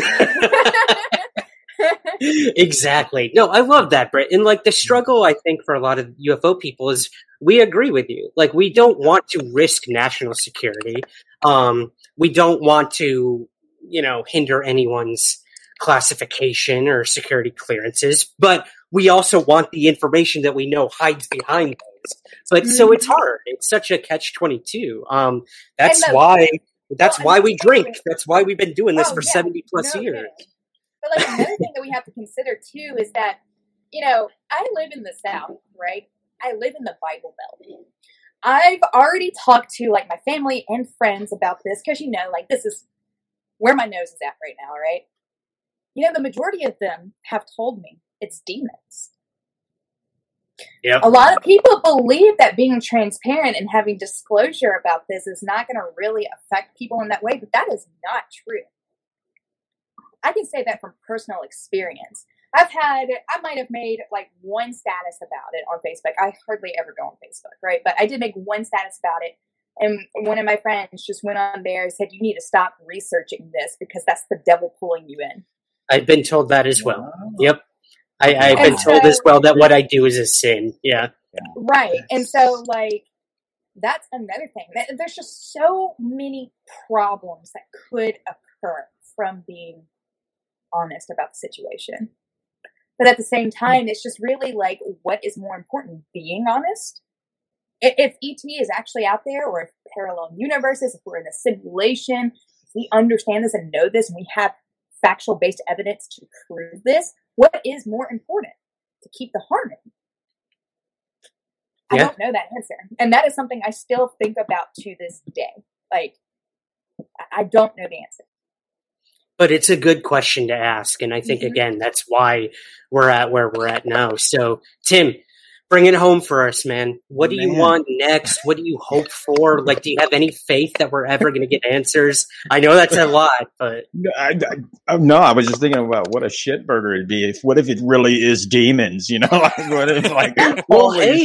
Exactly. No, I love that, Britt. And the struggle, I think, for a lot of UFO people is we agree with you. We don't want to risk national security. We don't want to, hinder anyone's classification or security clearances, but we also want the information that we know hides behind those. So it's hard. It's such a catch-22. That's why we drink. That's why we've been doing this for 70 plus years. But another thing that we have to consider too is that, I live in the South, right? I live in the Bible Belt. I've already talked to my family and friends about this because, this is where my nose is at right now, right? The majority of them have told me it's demons. Yep. A lot of people believe that being transparent and having disclosure about this is not going to really affect people in that way, but that is not true. I can say that from personal experience. I might have made one status about it on Facebook. I hardly ever go on Facebook, right? But I did make one status about it. And one of my friends just went on there and said, you need to stop researching this because that's the devil pulling you in. I've been told that as well. Yep. I've been told as well that what I do is a sin. Yeah. Right. And so that's another thing. There's just so many problems that could occur from being honest about the situation. But at the same time, it's just really what is more important, being honest? If ET is actually out there, or if parallel universes, if we're in a simulation, if we understand this and know this, and we have factual based evidence to prove this, what is more important? To keep the harmony? I don't know that answer. And that is something I still think about to this day. I don't know the answer. But it's a good question to ask. And I think, again, that's why we're at where we're at now. So, Tim, bring it home for us, man. What do you want next? What do you hope for? Do you have any faith that we're ever going to get answers? I know that's a lot, but... No, I was just thinking about what a shitburger it'd be. What if it really is demons? What if, well, hey.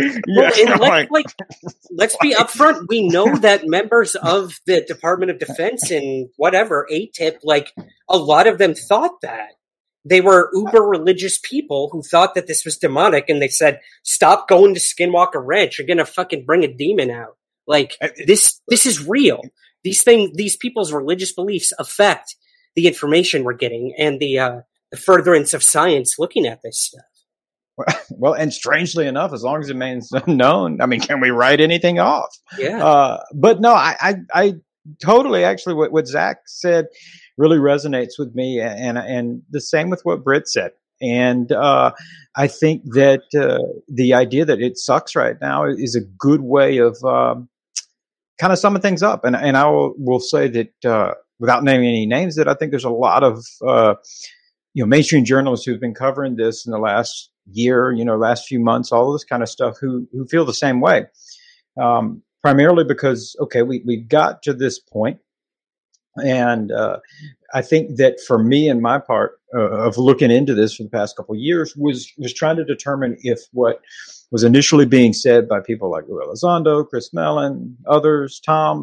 Let's be upfront. We know that members of the Department of Defense and ATIP, a lot of them thought that. They were uber religious people who thought that this was demonic, and they said, stop going to Skinwalker Ranch. You're going to fucking bring a demon out. This is real. These people's religious beliefs affect the information we're getting and the furtherance of science looking at this stuff. Well, and strangely enough, as long as it remains unknown, can we write anything off? Yeah. But no, I totally, actually, what Zach said really resonates with me, and the same with what Britt said. And I think that the idea that it sucks right now is a good way of kind of summing things up. And I will say that without naming any names, that I think there's a lot of mainstream journalists who've been covering this in the last year, last few months, all of this kind of stuff, who feel the same way. Primarily because, we got to this point. And I think that for me and my part of looking into this for the past couple of years was trying to determine if what was initially being said by people like Lou Elizondo, Chris Mellon, others, Tom,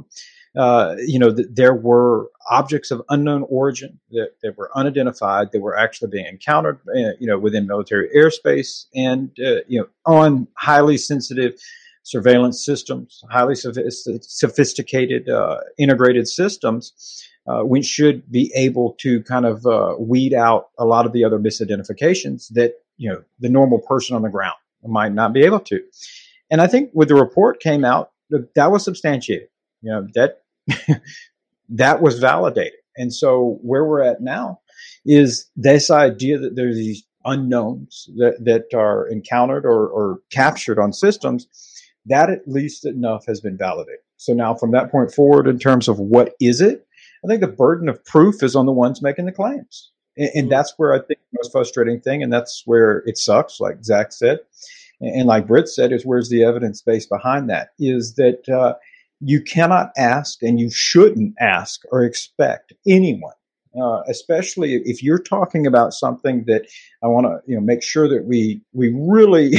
there were objects of unknown origin that were unidentified that were actually being encountered, within military airspace and, on highly sensitive surveillance systems, highly sophisticated integrated systems, we should be able to kind of weed out a lot of the other misidentifications that, the normal person on the ground might not be able to. And I think when the report came out, that was substantiated, that that was validated. And so where we're at now is this idea that there's these unknowns that are encountered or captured on systems, that at least enough has been validated. So now from that point forward, in terms of what is it, I think the burden of proof is on the ones making the claims. And that's where I think the most frustrating thing, and that's where it sucks, like Zach said, and like Britt said, is where's the evidence base behind that, is that you cannot ask and you shouldn't ask or expect anyone, especially if you're talking about something that I want to make sure that we really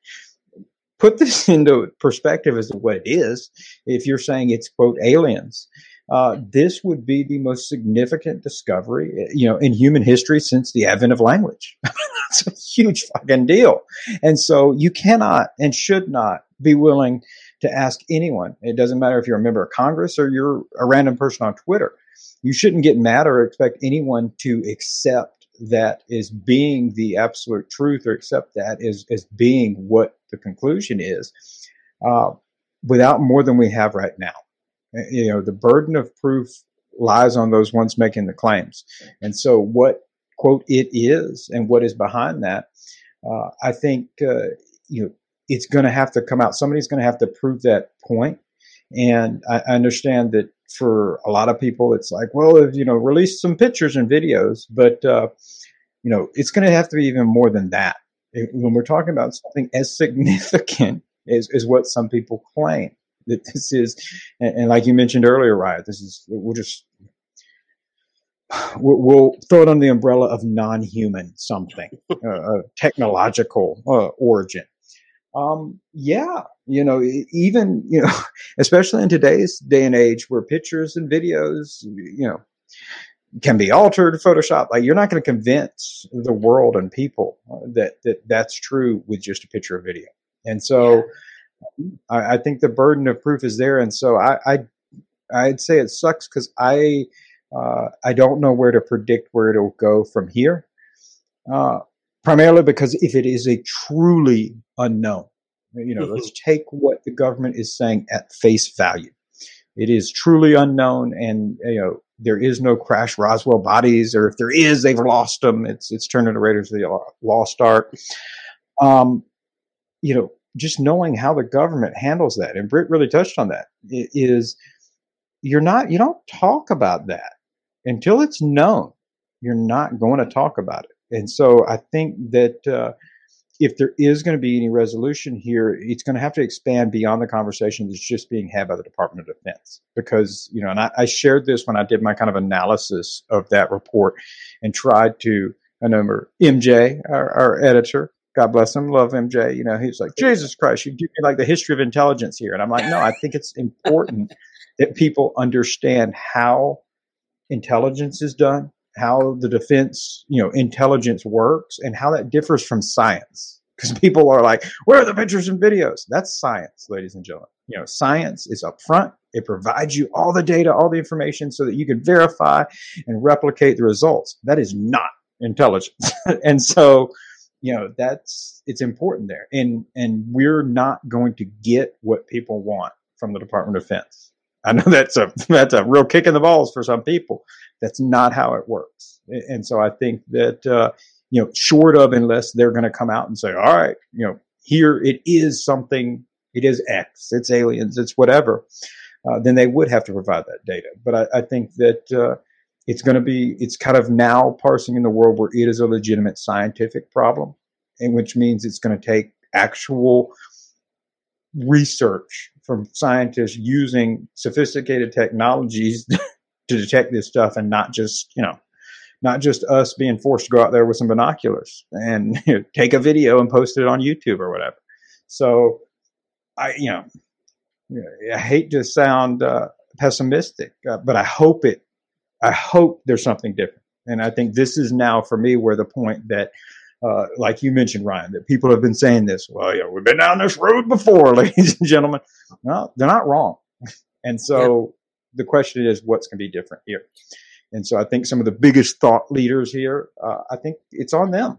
put this into perspective as to what it is. If you're saying it's, quote, aliens, this would be the most significant discovery, in human history since the advent of language. It's a huge fucking deal. And so you cannot and should not be willing to ask anyone. It doesn't matter if you're a member of Congress or you're a random person on Twitter. You shouldn't get mad or expect anyone to accept that as being the absolute truth or accept that as being what the conclusion is, without more than we have right now. The burden of proof lies on those ones making the claims. And so what, quote, it is and what is behind that, I think, it's going to have to come out. Somebody's going to have to prove that point. And I understand that for a lot of people, it's like, well, release some pictures and videos, but, it's going to have to be even more than that. When we're talking about something as significant as what some people claim that this is, and like you mentioned earlier, Riot, we'll throw it under the umbrella of non-human something, technological origin. Even, especially in today's day and age where pictures and videos, can be altered, Photoshop, like you're not going to convince the world and people that's true with just a picture or video. And so I think the burden of proof is there. And so I'd say it sucks because I don't know where to predict where it'll go from here. Primarily because if it is a truly unknown, let's take what the government is saying at face value. It is truly unknown, and there is no crash Roswell bodies, or if there is, they've lost them. It's turned into Raiders of the Lost Ark. Just knowing how the government handles that, and Britt really touched on that, is you don't talk about that until it's known. You're not going to talk about it. And so I think that if there is going to be any resolution here, it's going to have to expand beyond the conversation that's just being had by the Department of Defense. Because, and I shared this when I did my kind of analysis of that report and tried to, I remember MJ, our editor, God bless him, love MJ, he's like, Jesus Christ, you give me like the history of intelligence here. And I'm like, no, I think it's important that people understand how intelligence is done, how the defense, intelligence works, and how that differs from science. Because people are like, where are the pictures and videos? That's science, ladies and gentlemen. Science is up front. It provides you all the data, all the information so that you can verify and replicate the results. That is not intelligence. And so, it's important there. And we're not going to get what people want from the Department of Defense. I know that's a real kick in the balls for some people. That's not how it works. And so I think that, short of, unless they're going to come out and say, all right, here it is something, it is X, it's aliens, it's whatever, then they would have to provide that data. But I think that it's kind of now parsing in the world where it is a legitimate scientific problem, and which means it's going to take actual research from scientists using sophisticated technologies to detect this stuff, and not just us being forced to go out there with some binoculars and take a video and post it on YouTube or whatever. So I hate to sound pessimistic, but I hope there's something different. And I think this is now for me where the point that, like you mentioned, Ryan, that people have been saying this. Well, we've been down this road before, ladies and gentlemen. No, they're not wrong. And so the question is, what's going to be different here? And so I think some of the biggest thought leaders here, I think it's on them.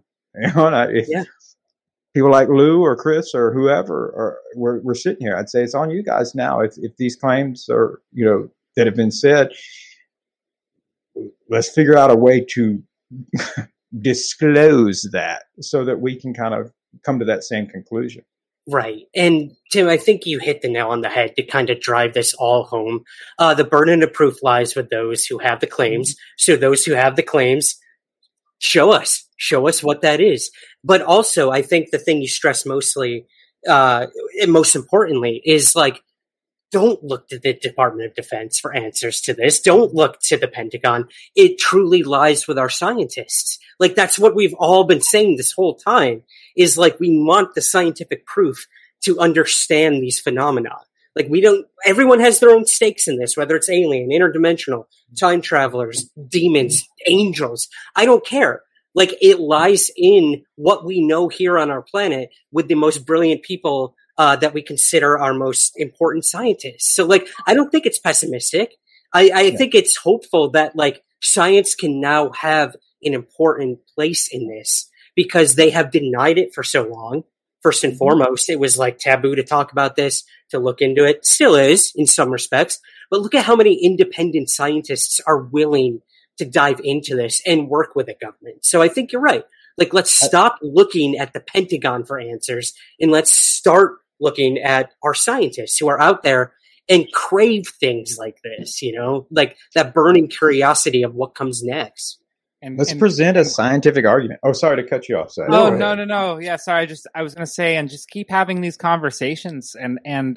People like Lou or Chris or whoever, we're sitting here. I'd say it's on you guys now. If these claims are, that have been said, let's figure out a way to disclose that so that we can kind of come to that same conclusion. Right. And Tim, I think you hit the nail on the head to kind of drive this all home. The burden of proof lies with those who have the claims. So those who have the claims, show us what that is. But also, I think the thing you stress mostly, and most importantly, is like, don't look to the Department of Defense for answers to this. Don't look to the Pentagon. It truly lies with our scientists. Like, that's what we've all been saying this whole time, is like, we want the scientific proof to understand these phenomena. Like, everyone has their own stakes in this, whether it's alien, interdimensional, time travelers, demons, angels. I don't care. Like, it lies in what we know here on our planet with the most brilliant people that we consider our most important scientists. So, like, I don't think it's pessimistic. I think it's hopeful that, like, science can now have an important place in this because they have denied it for so long. First and foremost, it was like taboo to talk about this, to look into it. Still is in some respects. But look at how many independent scientists are willing to dive into this and work with the government. So I think you're right. Like, let's stop looking at the Pentagon for answers and let's start looking at our scientists who are out there and crave things like this, like that burning curiosity of what comes next. Let's present a scientific argument. Oh, sorry to cut you off. Sorry. Oh, no. Yeah, sorry. I was going to say, and just keep having these conversations and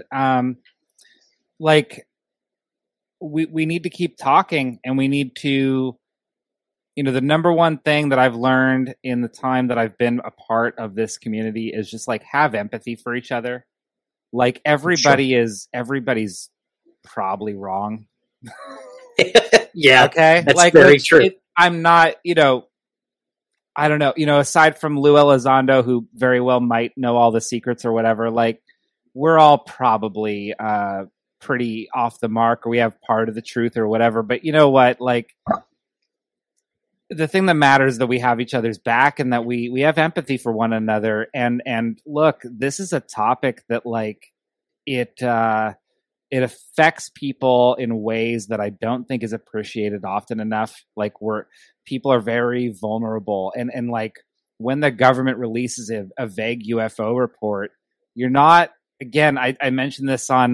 like we need to keep talking, and we need to, the number one thing that I've learned in the time that I've been a part of this community is just like have empathy for each other. Like everybody's probably wrong. Yeah. Okay. That's like, very true. I'm not, I don't know, aside from Lou Elizondo, who very well might know all the secrets or whatever, like we're all probably, pretty off the mark, or we have part of the truth or whatever. But you know what? Like, the thing that matters is that we have each other's back and that we have empathy for one another. And look, this is a topic that like it affects people in ways that I don't think is appreciated often enough. Like people are very vulnerable. And like when the government releases a vague UFO report, you're not, again, I mentioned this on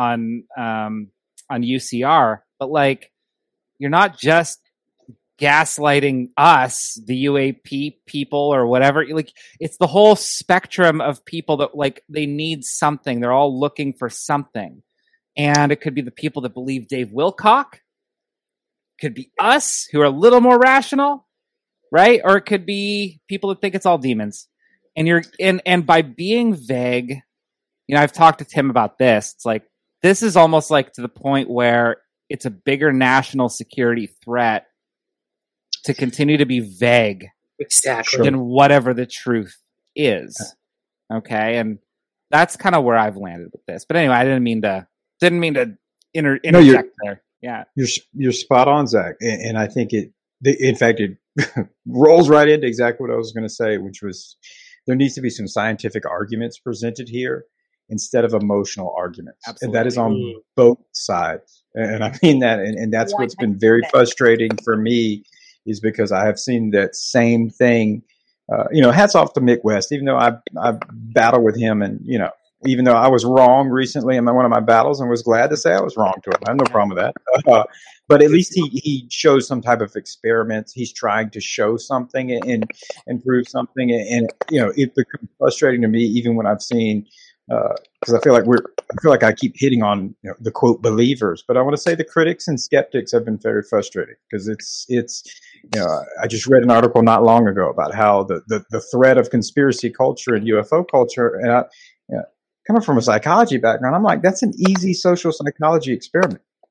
UCR, but like, you're not just gaslighting us, the UAP people or whatever. Like, it's the whole spectrum of people that like, they need something. They're all looking for something. And it could be the people that believe Dave Wilcock. Could be us who are a little more rational, right? Or it could be people that think it's all demons. And by being vague, I've talked to Tim about this. It's like, this is almost like to the point where it's a bigger national security threat to continue to be vague, exactly, than whatever the truth is. Okay, and that's kind of where I've landed with this. But anyway, I didn't mean to interject there. Yeah, you're spot on, Zach, and I think it rolls right into exactly what I was going to say, which was there needs to be some scientific arguments presented here instead of emotional arguments. Absolutely. And that is on both sides, and I mean that, and that's what's been very frustrating for me. Is because I have seen that same thing, hats off to Mick West, even though I battle with him and, even though I was wrong recently in one of my battles and was glad to say I was wrong to him. I have no problem with that. But at least he shows some type of experiments. He's trying to show something and prove something. And it becomes frustrating to me even when I've seen, because I feel like I keep hitting on the quote believers, but I want to say the critics and skeptics have been very frustrating because it's I just read an article not long ago about how the threat of conspiracy culture and UFO culture, and coming from a psychology background, I'm like, that's an easy social psychology experiment.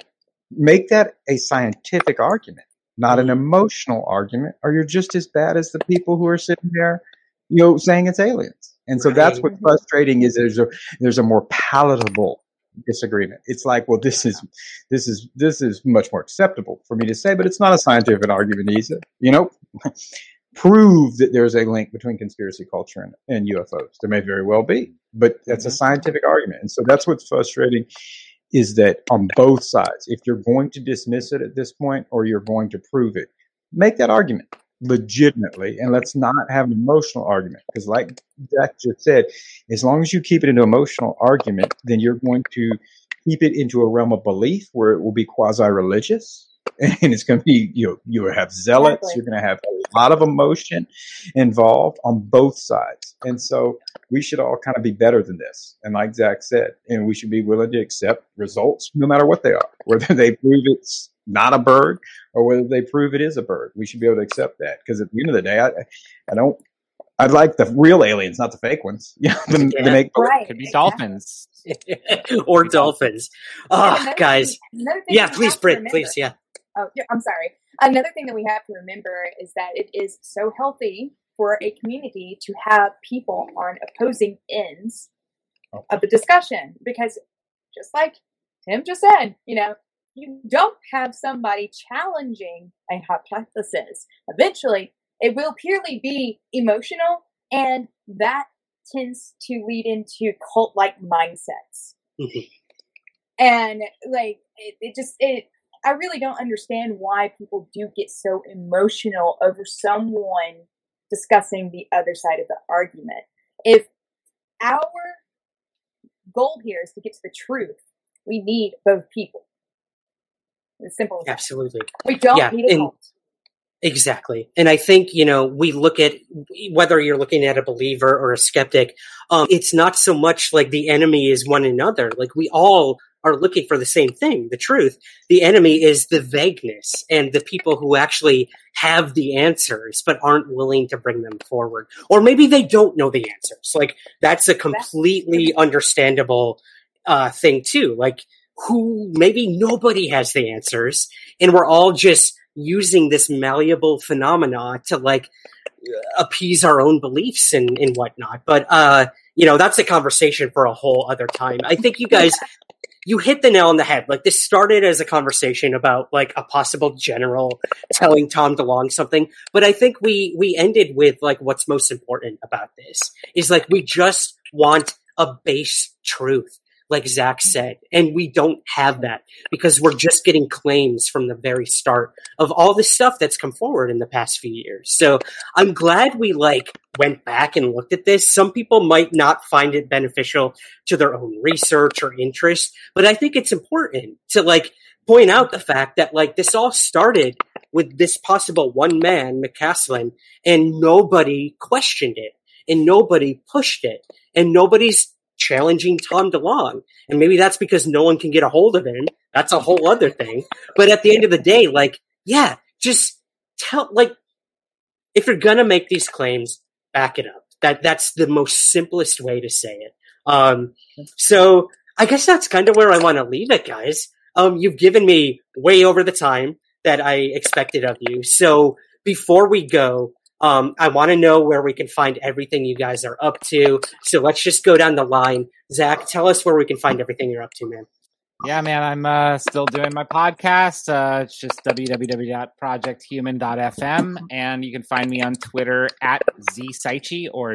Make that a scientific argument, not an emotional argument, or you're just as bad as the people who are sitting there, saying it's aliens. And so that's what's frustrating is there's a more palatable disagreement. It's like, well, this is much more acceptable for me to say, but it's not a scientific argument either. Prove that there's a link between conspiracy culture and UFOs. There may very well be, but that's a scientific argument. And so that's what's frustrating is that on both sides, if you're going to dismiss it at this point or you're going to prove it, make that argument legitimately, and let's not have an emotional argument. Because like Zach just said, as long as you keep it into emotional argument, then you're going to keep it into a realm of belief where it will be quasi-religious. And it's going to be, you have zealots, you're going to have a lot of emotion involved on both sides. And so we should all kind of be better than this. And like Zach said, and we should be willing to accept results no matter what they are, whether they prove it's not a bird or whether they prove it is a bird. We should be able to accept that, because at the end of the day, I'd like the real aliens, not the fake ones. Could be dolphins. Or dolphins. Oh, guys. Yeah, please, Britt, please, yeah. Oh, I'm sorry. Another thing that we have to remember is that it is so healthy for a community to have people on opposing ends of the discussion, because just like Tim just said, you don't have somebody challenging a hypothesis. Eventually, it will purely be emotional, and that tends to lead into cult-like mindsets. And I really don't understand why people do get so emotional over someone discussing the other side of the argument. If our goal here is to get to the truth, we need both people. It's simple as that. Absolutely. We don't need a cult. Exactly. And I think, we look at, whether you're looking at a believer or a skeptic, it's not so much like the enemy is one another. Like, we all are looking for the same thing, the truth. The enemy is the vagueness and the people who actually have the answers but aren't willing to bring them forward. Or maybe they don't know the answers. Like, that's a completely understandable thing too. Like, maybe nobody has the answers, and we're all just using this malleable phenomena to appease our own beliefs and whatnot. But, that's a conversation for a whole other time. I think you guys, you hit the nail on the head. Like, this started as a conversation about a possible general telling Tom DeLonge something. But I think we ended with what's most important about this is we just want a base truth, like Zach said. And we don't have that because we're just getting claims from the very start of all this stuff that's come forward in the past few years. So I'm glad we went back and looked at this. Some people might not find it beneficial to their own research or interest, but I think it's important to point out the fact that this all started with this possible one man, McCaslin, and nobody questioned it and nobody pushed it and nobody's challenging Tom DeLonge. And maybe that's because no one can get a hold of him. That's a whole other thing. But at the end of the day, just tell, if you're going to make these claims, back it up. That's the most simplest way to say it. So I guess that's kind of where I want to leave it, guys. You've given me way over the time that I expected of you. So before we go, I want to know where we can find everything you guys are up to. So let's just go down the line. Zach, tell us where we can find everything you're up to, man. Yeah, man, I'm still doing my podcast. It's just www.projecthuman.fm. And you can find me on Twitter at ZCichy or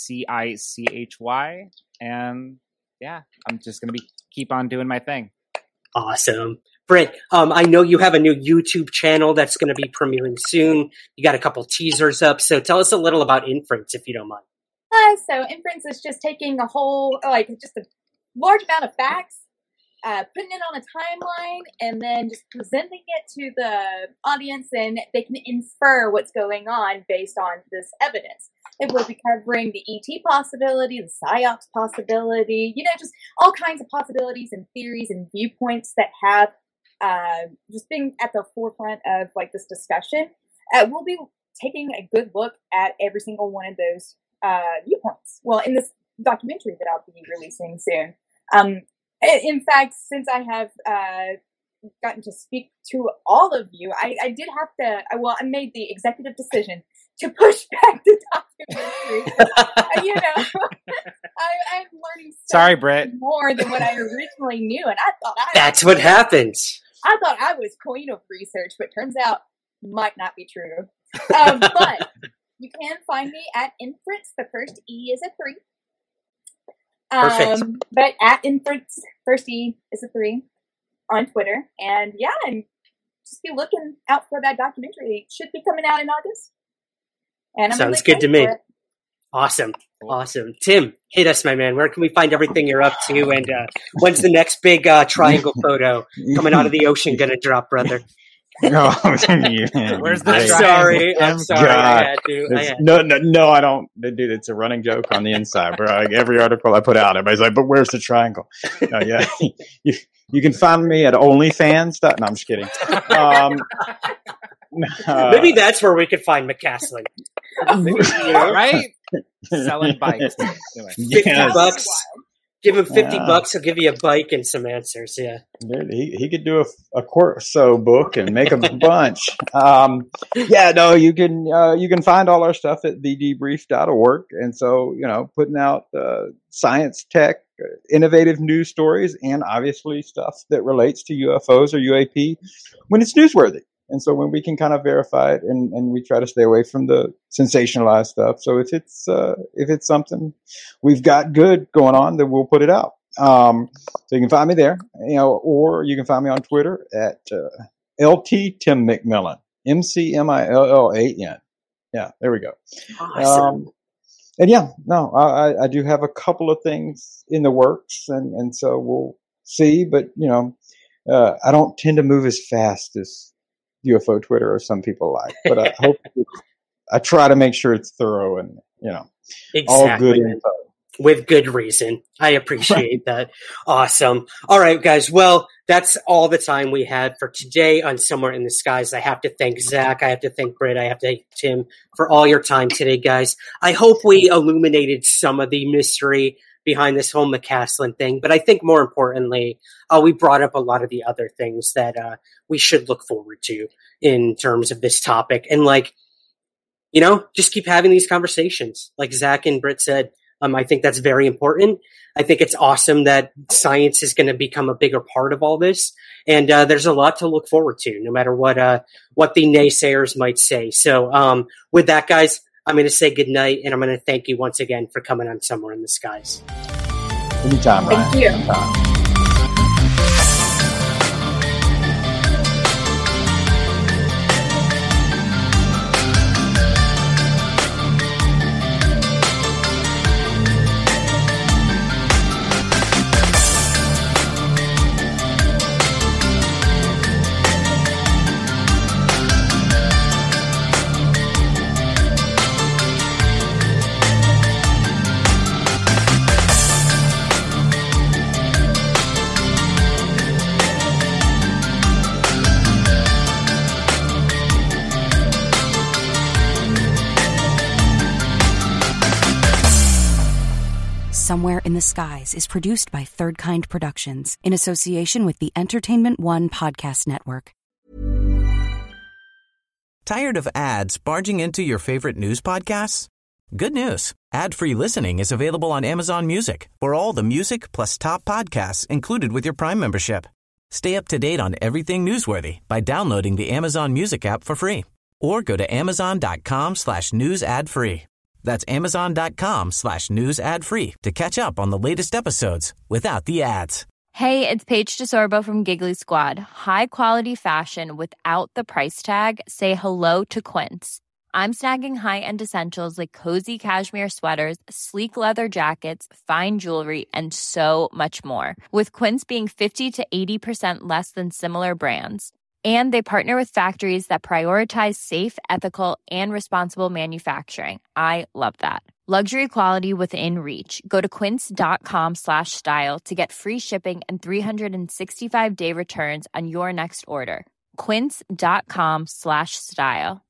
ZCICHY. And yeah, I'm just going to keep on doing my thing. Awesome. Britt, I know you have a new YouTube channel that's going to be premiering soon. You got a couple teasers up. So tell us a little about Inference, if you don't mind. So Inference is just taking a whole, just a large amount of facts, putting it on a timeline, and then just presenting it to the audience, and they can infer what's going on based on this evidence. It will be covering the ET possibility, the PSYOPs possibility, just all kinds of possibilities and theories and viewpoints that have just being at the forefront of this discussion. We'll be taking a good look at every single one of those viewpoints. Well, in this documentary that I'll be releasing soon. In fact, since I have gotten to speak to all of you. I did have to, I made the executive decision to push back the documentary. I'm learning more than what I originally knew. And I thought That's what happens. I thought I was queen of research, but turns out might not be true. But you can find me at Inference. The first E is a 3. Perfect. But at Inference, first E is a 3 on Twitter. And just be looking out for that documentary. It should be coming out in August. And I'm Sounds really good to me. for it. Awesome. Tim, hit us, my man. Where can we find everything you're up to? And when's the next big triangle photo coming out of the ocean going to drop, brother? No, Where's the I'm sorry. I had to. No, I don't. Dude, it's a running joke on the inside, bro. Like, every article I put out, everybody's like, "But where's the triangle?" No, yeah, you can find me at OnlyFans. No, I'm just kidding. Maybe that's where we could find McCaslin. Right? Selling bikes. $50. Give him $50. He'll give you a bike and some answers. Yeah, dude, he could do a Corso book and make a bunch. You can find all our stuff at thedebrief.org, and so putting out science, tech, innovative news stories, and obviously stuff that relates to UFOs or UAP when it's newsworthy. And so when we can kind of verify it, and we try to stay away from the sensationalized stuff. So if it's something we've got good going on, then we'll put it out. So you can find me there, or you can find me on Twitter at LT Tim McMillan, McMillan. Yeah, there we go. Awesome. I do have a couple of things in the works, and so we'll see. But I don't tend to move as fast as UFO Twitter or some people like, but I hope I try to make sure it's thorough and all good info. With good reason. I appreciate that. Awesome. All right, guys. Well, that's all the time we had for today on Somewhere in the Skies. I have to thank Zach. I have to thank Britt. I have to thank Tim for all your time today, guys. I hope we illuminated some of the mystery behind this whole McCaslin thing, but I think more importantly, we brought up a lot of the other things that we should look forward to in terms of this topic. And just keep having these conversations. Like Zach and Britt said, I think that's very important. I think it's awesome that science is going to become a bigger part of all this. And there's a lot to look forward to, no matter what the naysayers might say. So with that, guys, I'm going to say goodnight, and I'm going to thank you once again for coming on Somewhere in the Skies. Anytime, Ryan. Thank you. Anytime. Somewhere in the Skies is produced by Third Kind Productions in association with the Entertainment One Podcast Network. Tired of ads barging into your favorite news podcasts? Good news. Ad-free listening is available on Amazon Music for all the music plus top podcasts included with your Prime membership. Stay up to date on everything newsworthy by downloading the Amazon Music app for free or go to amazon.com/news ad free. That's amazon.com/news ad free to catch up on the latest episodes without the ads. Hey, it's Paige DeSorbo from Giggly Squad. High quality fashion without the price tag. Say hello to Quince. I'm snagging high-end essentials like cozy cashmere sweaters, sleek leather jackets, fine jewelry, and so much more. With Quince being 50 to 80% less than similar brands. And they partner with factories that prioritize safe, ethical, and responsible manufacturing. I love that. Luxury quality within reach. Go to quince.com/style to get free shipping and 365-day returns on your next order. Quince.com/style.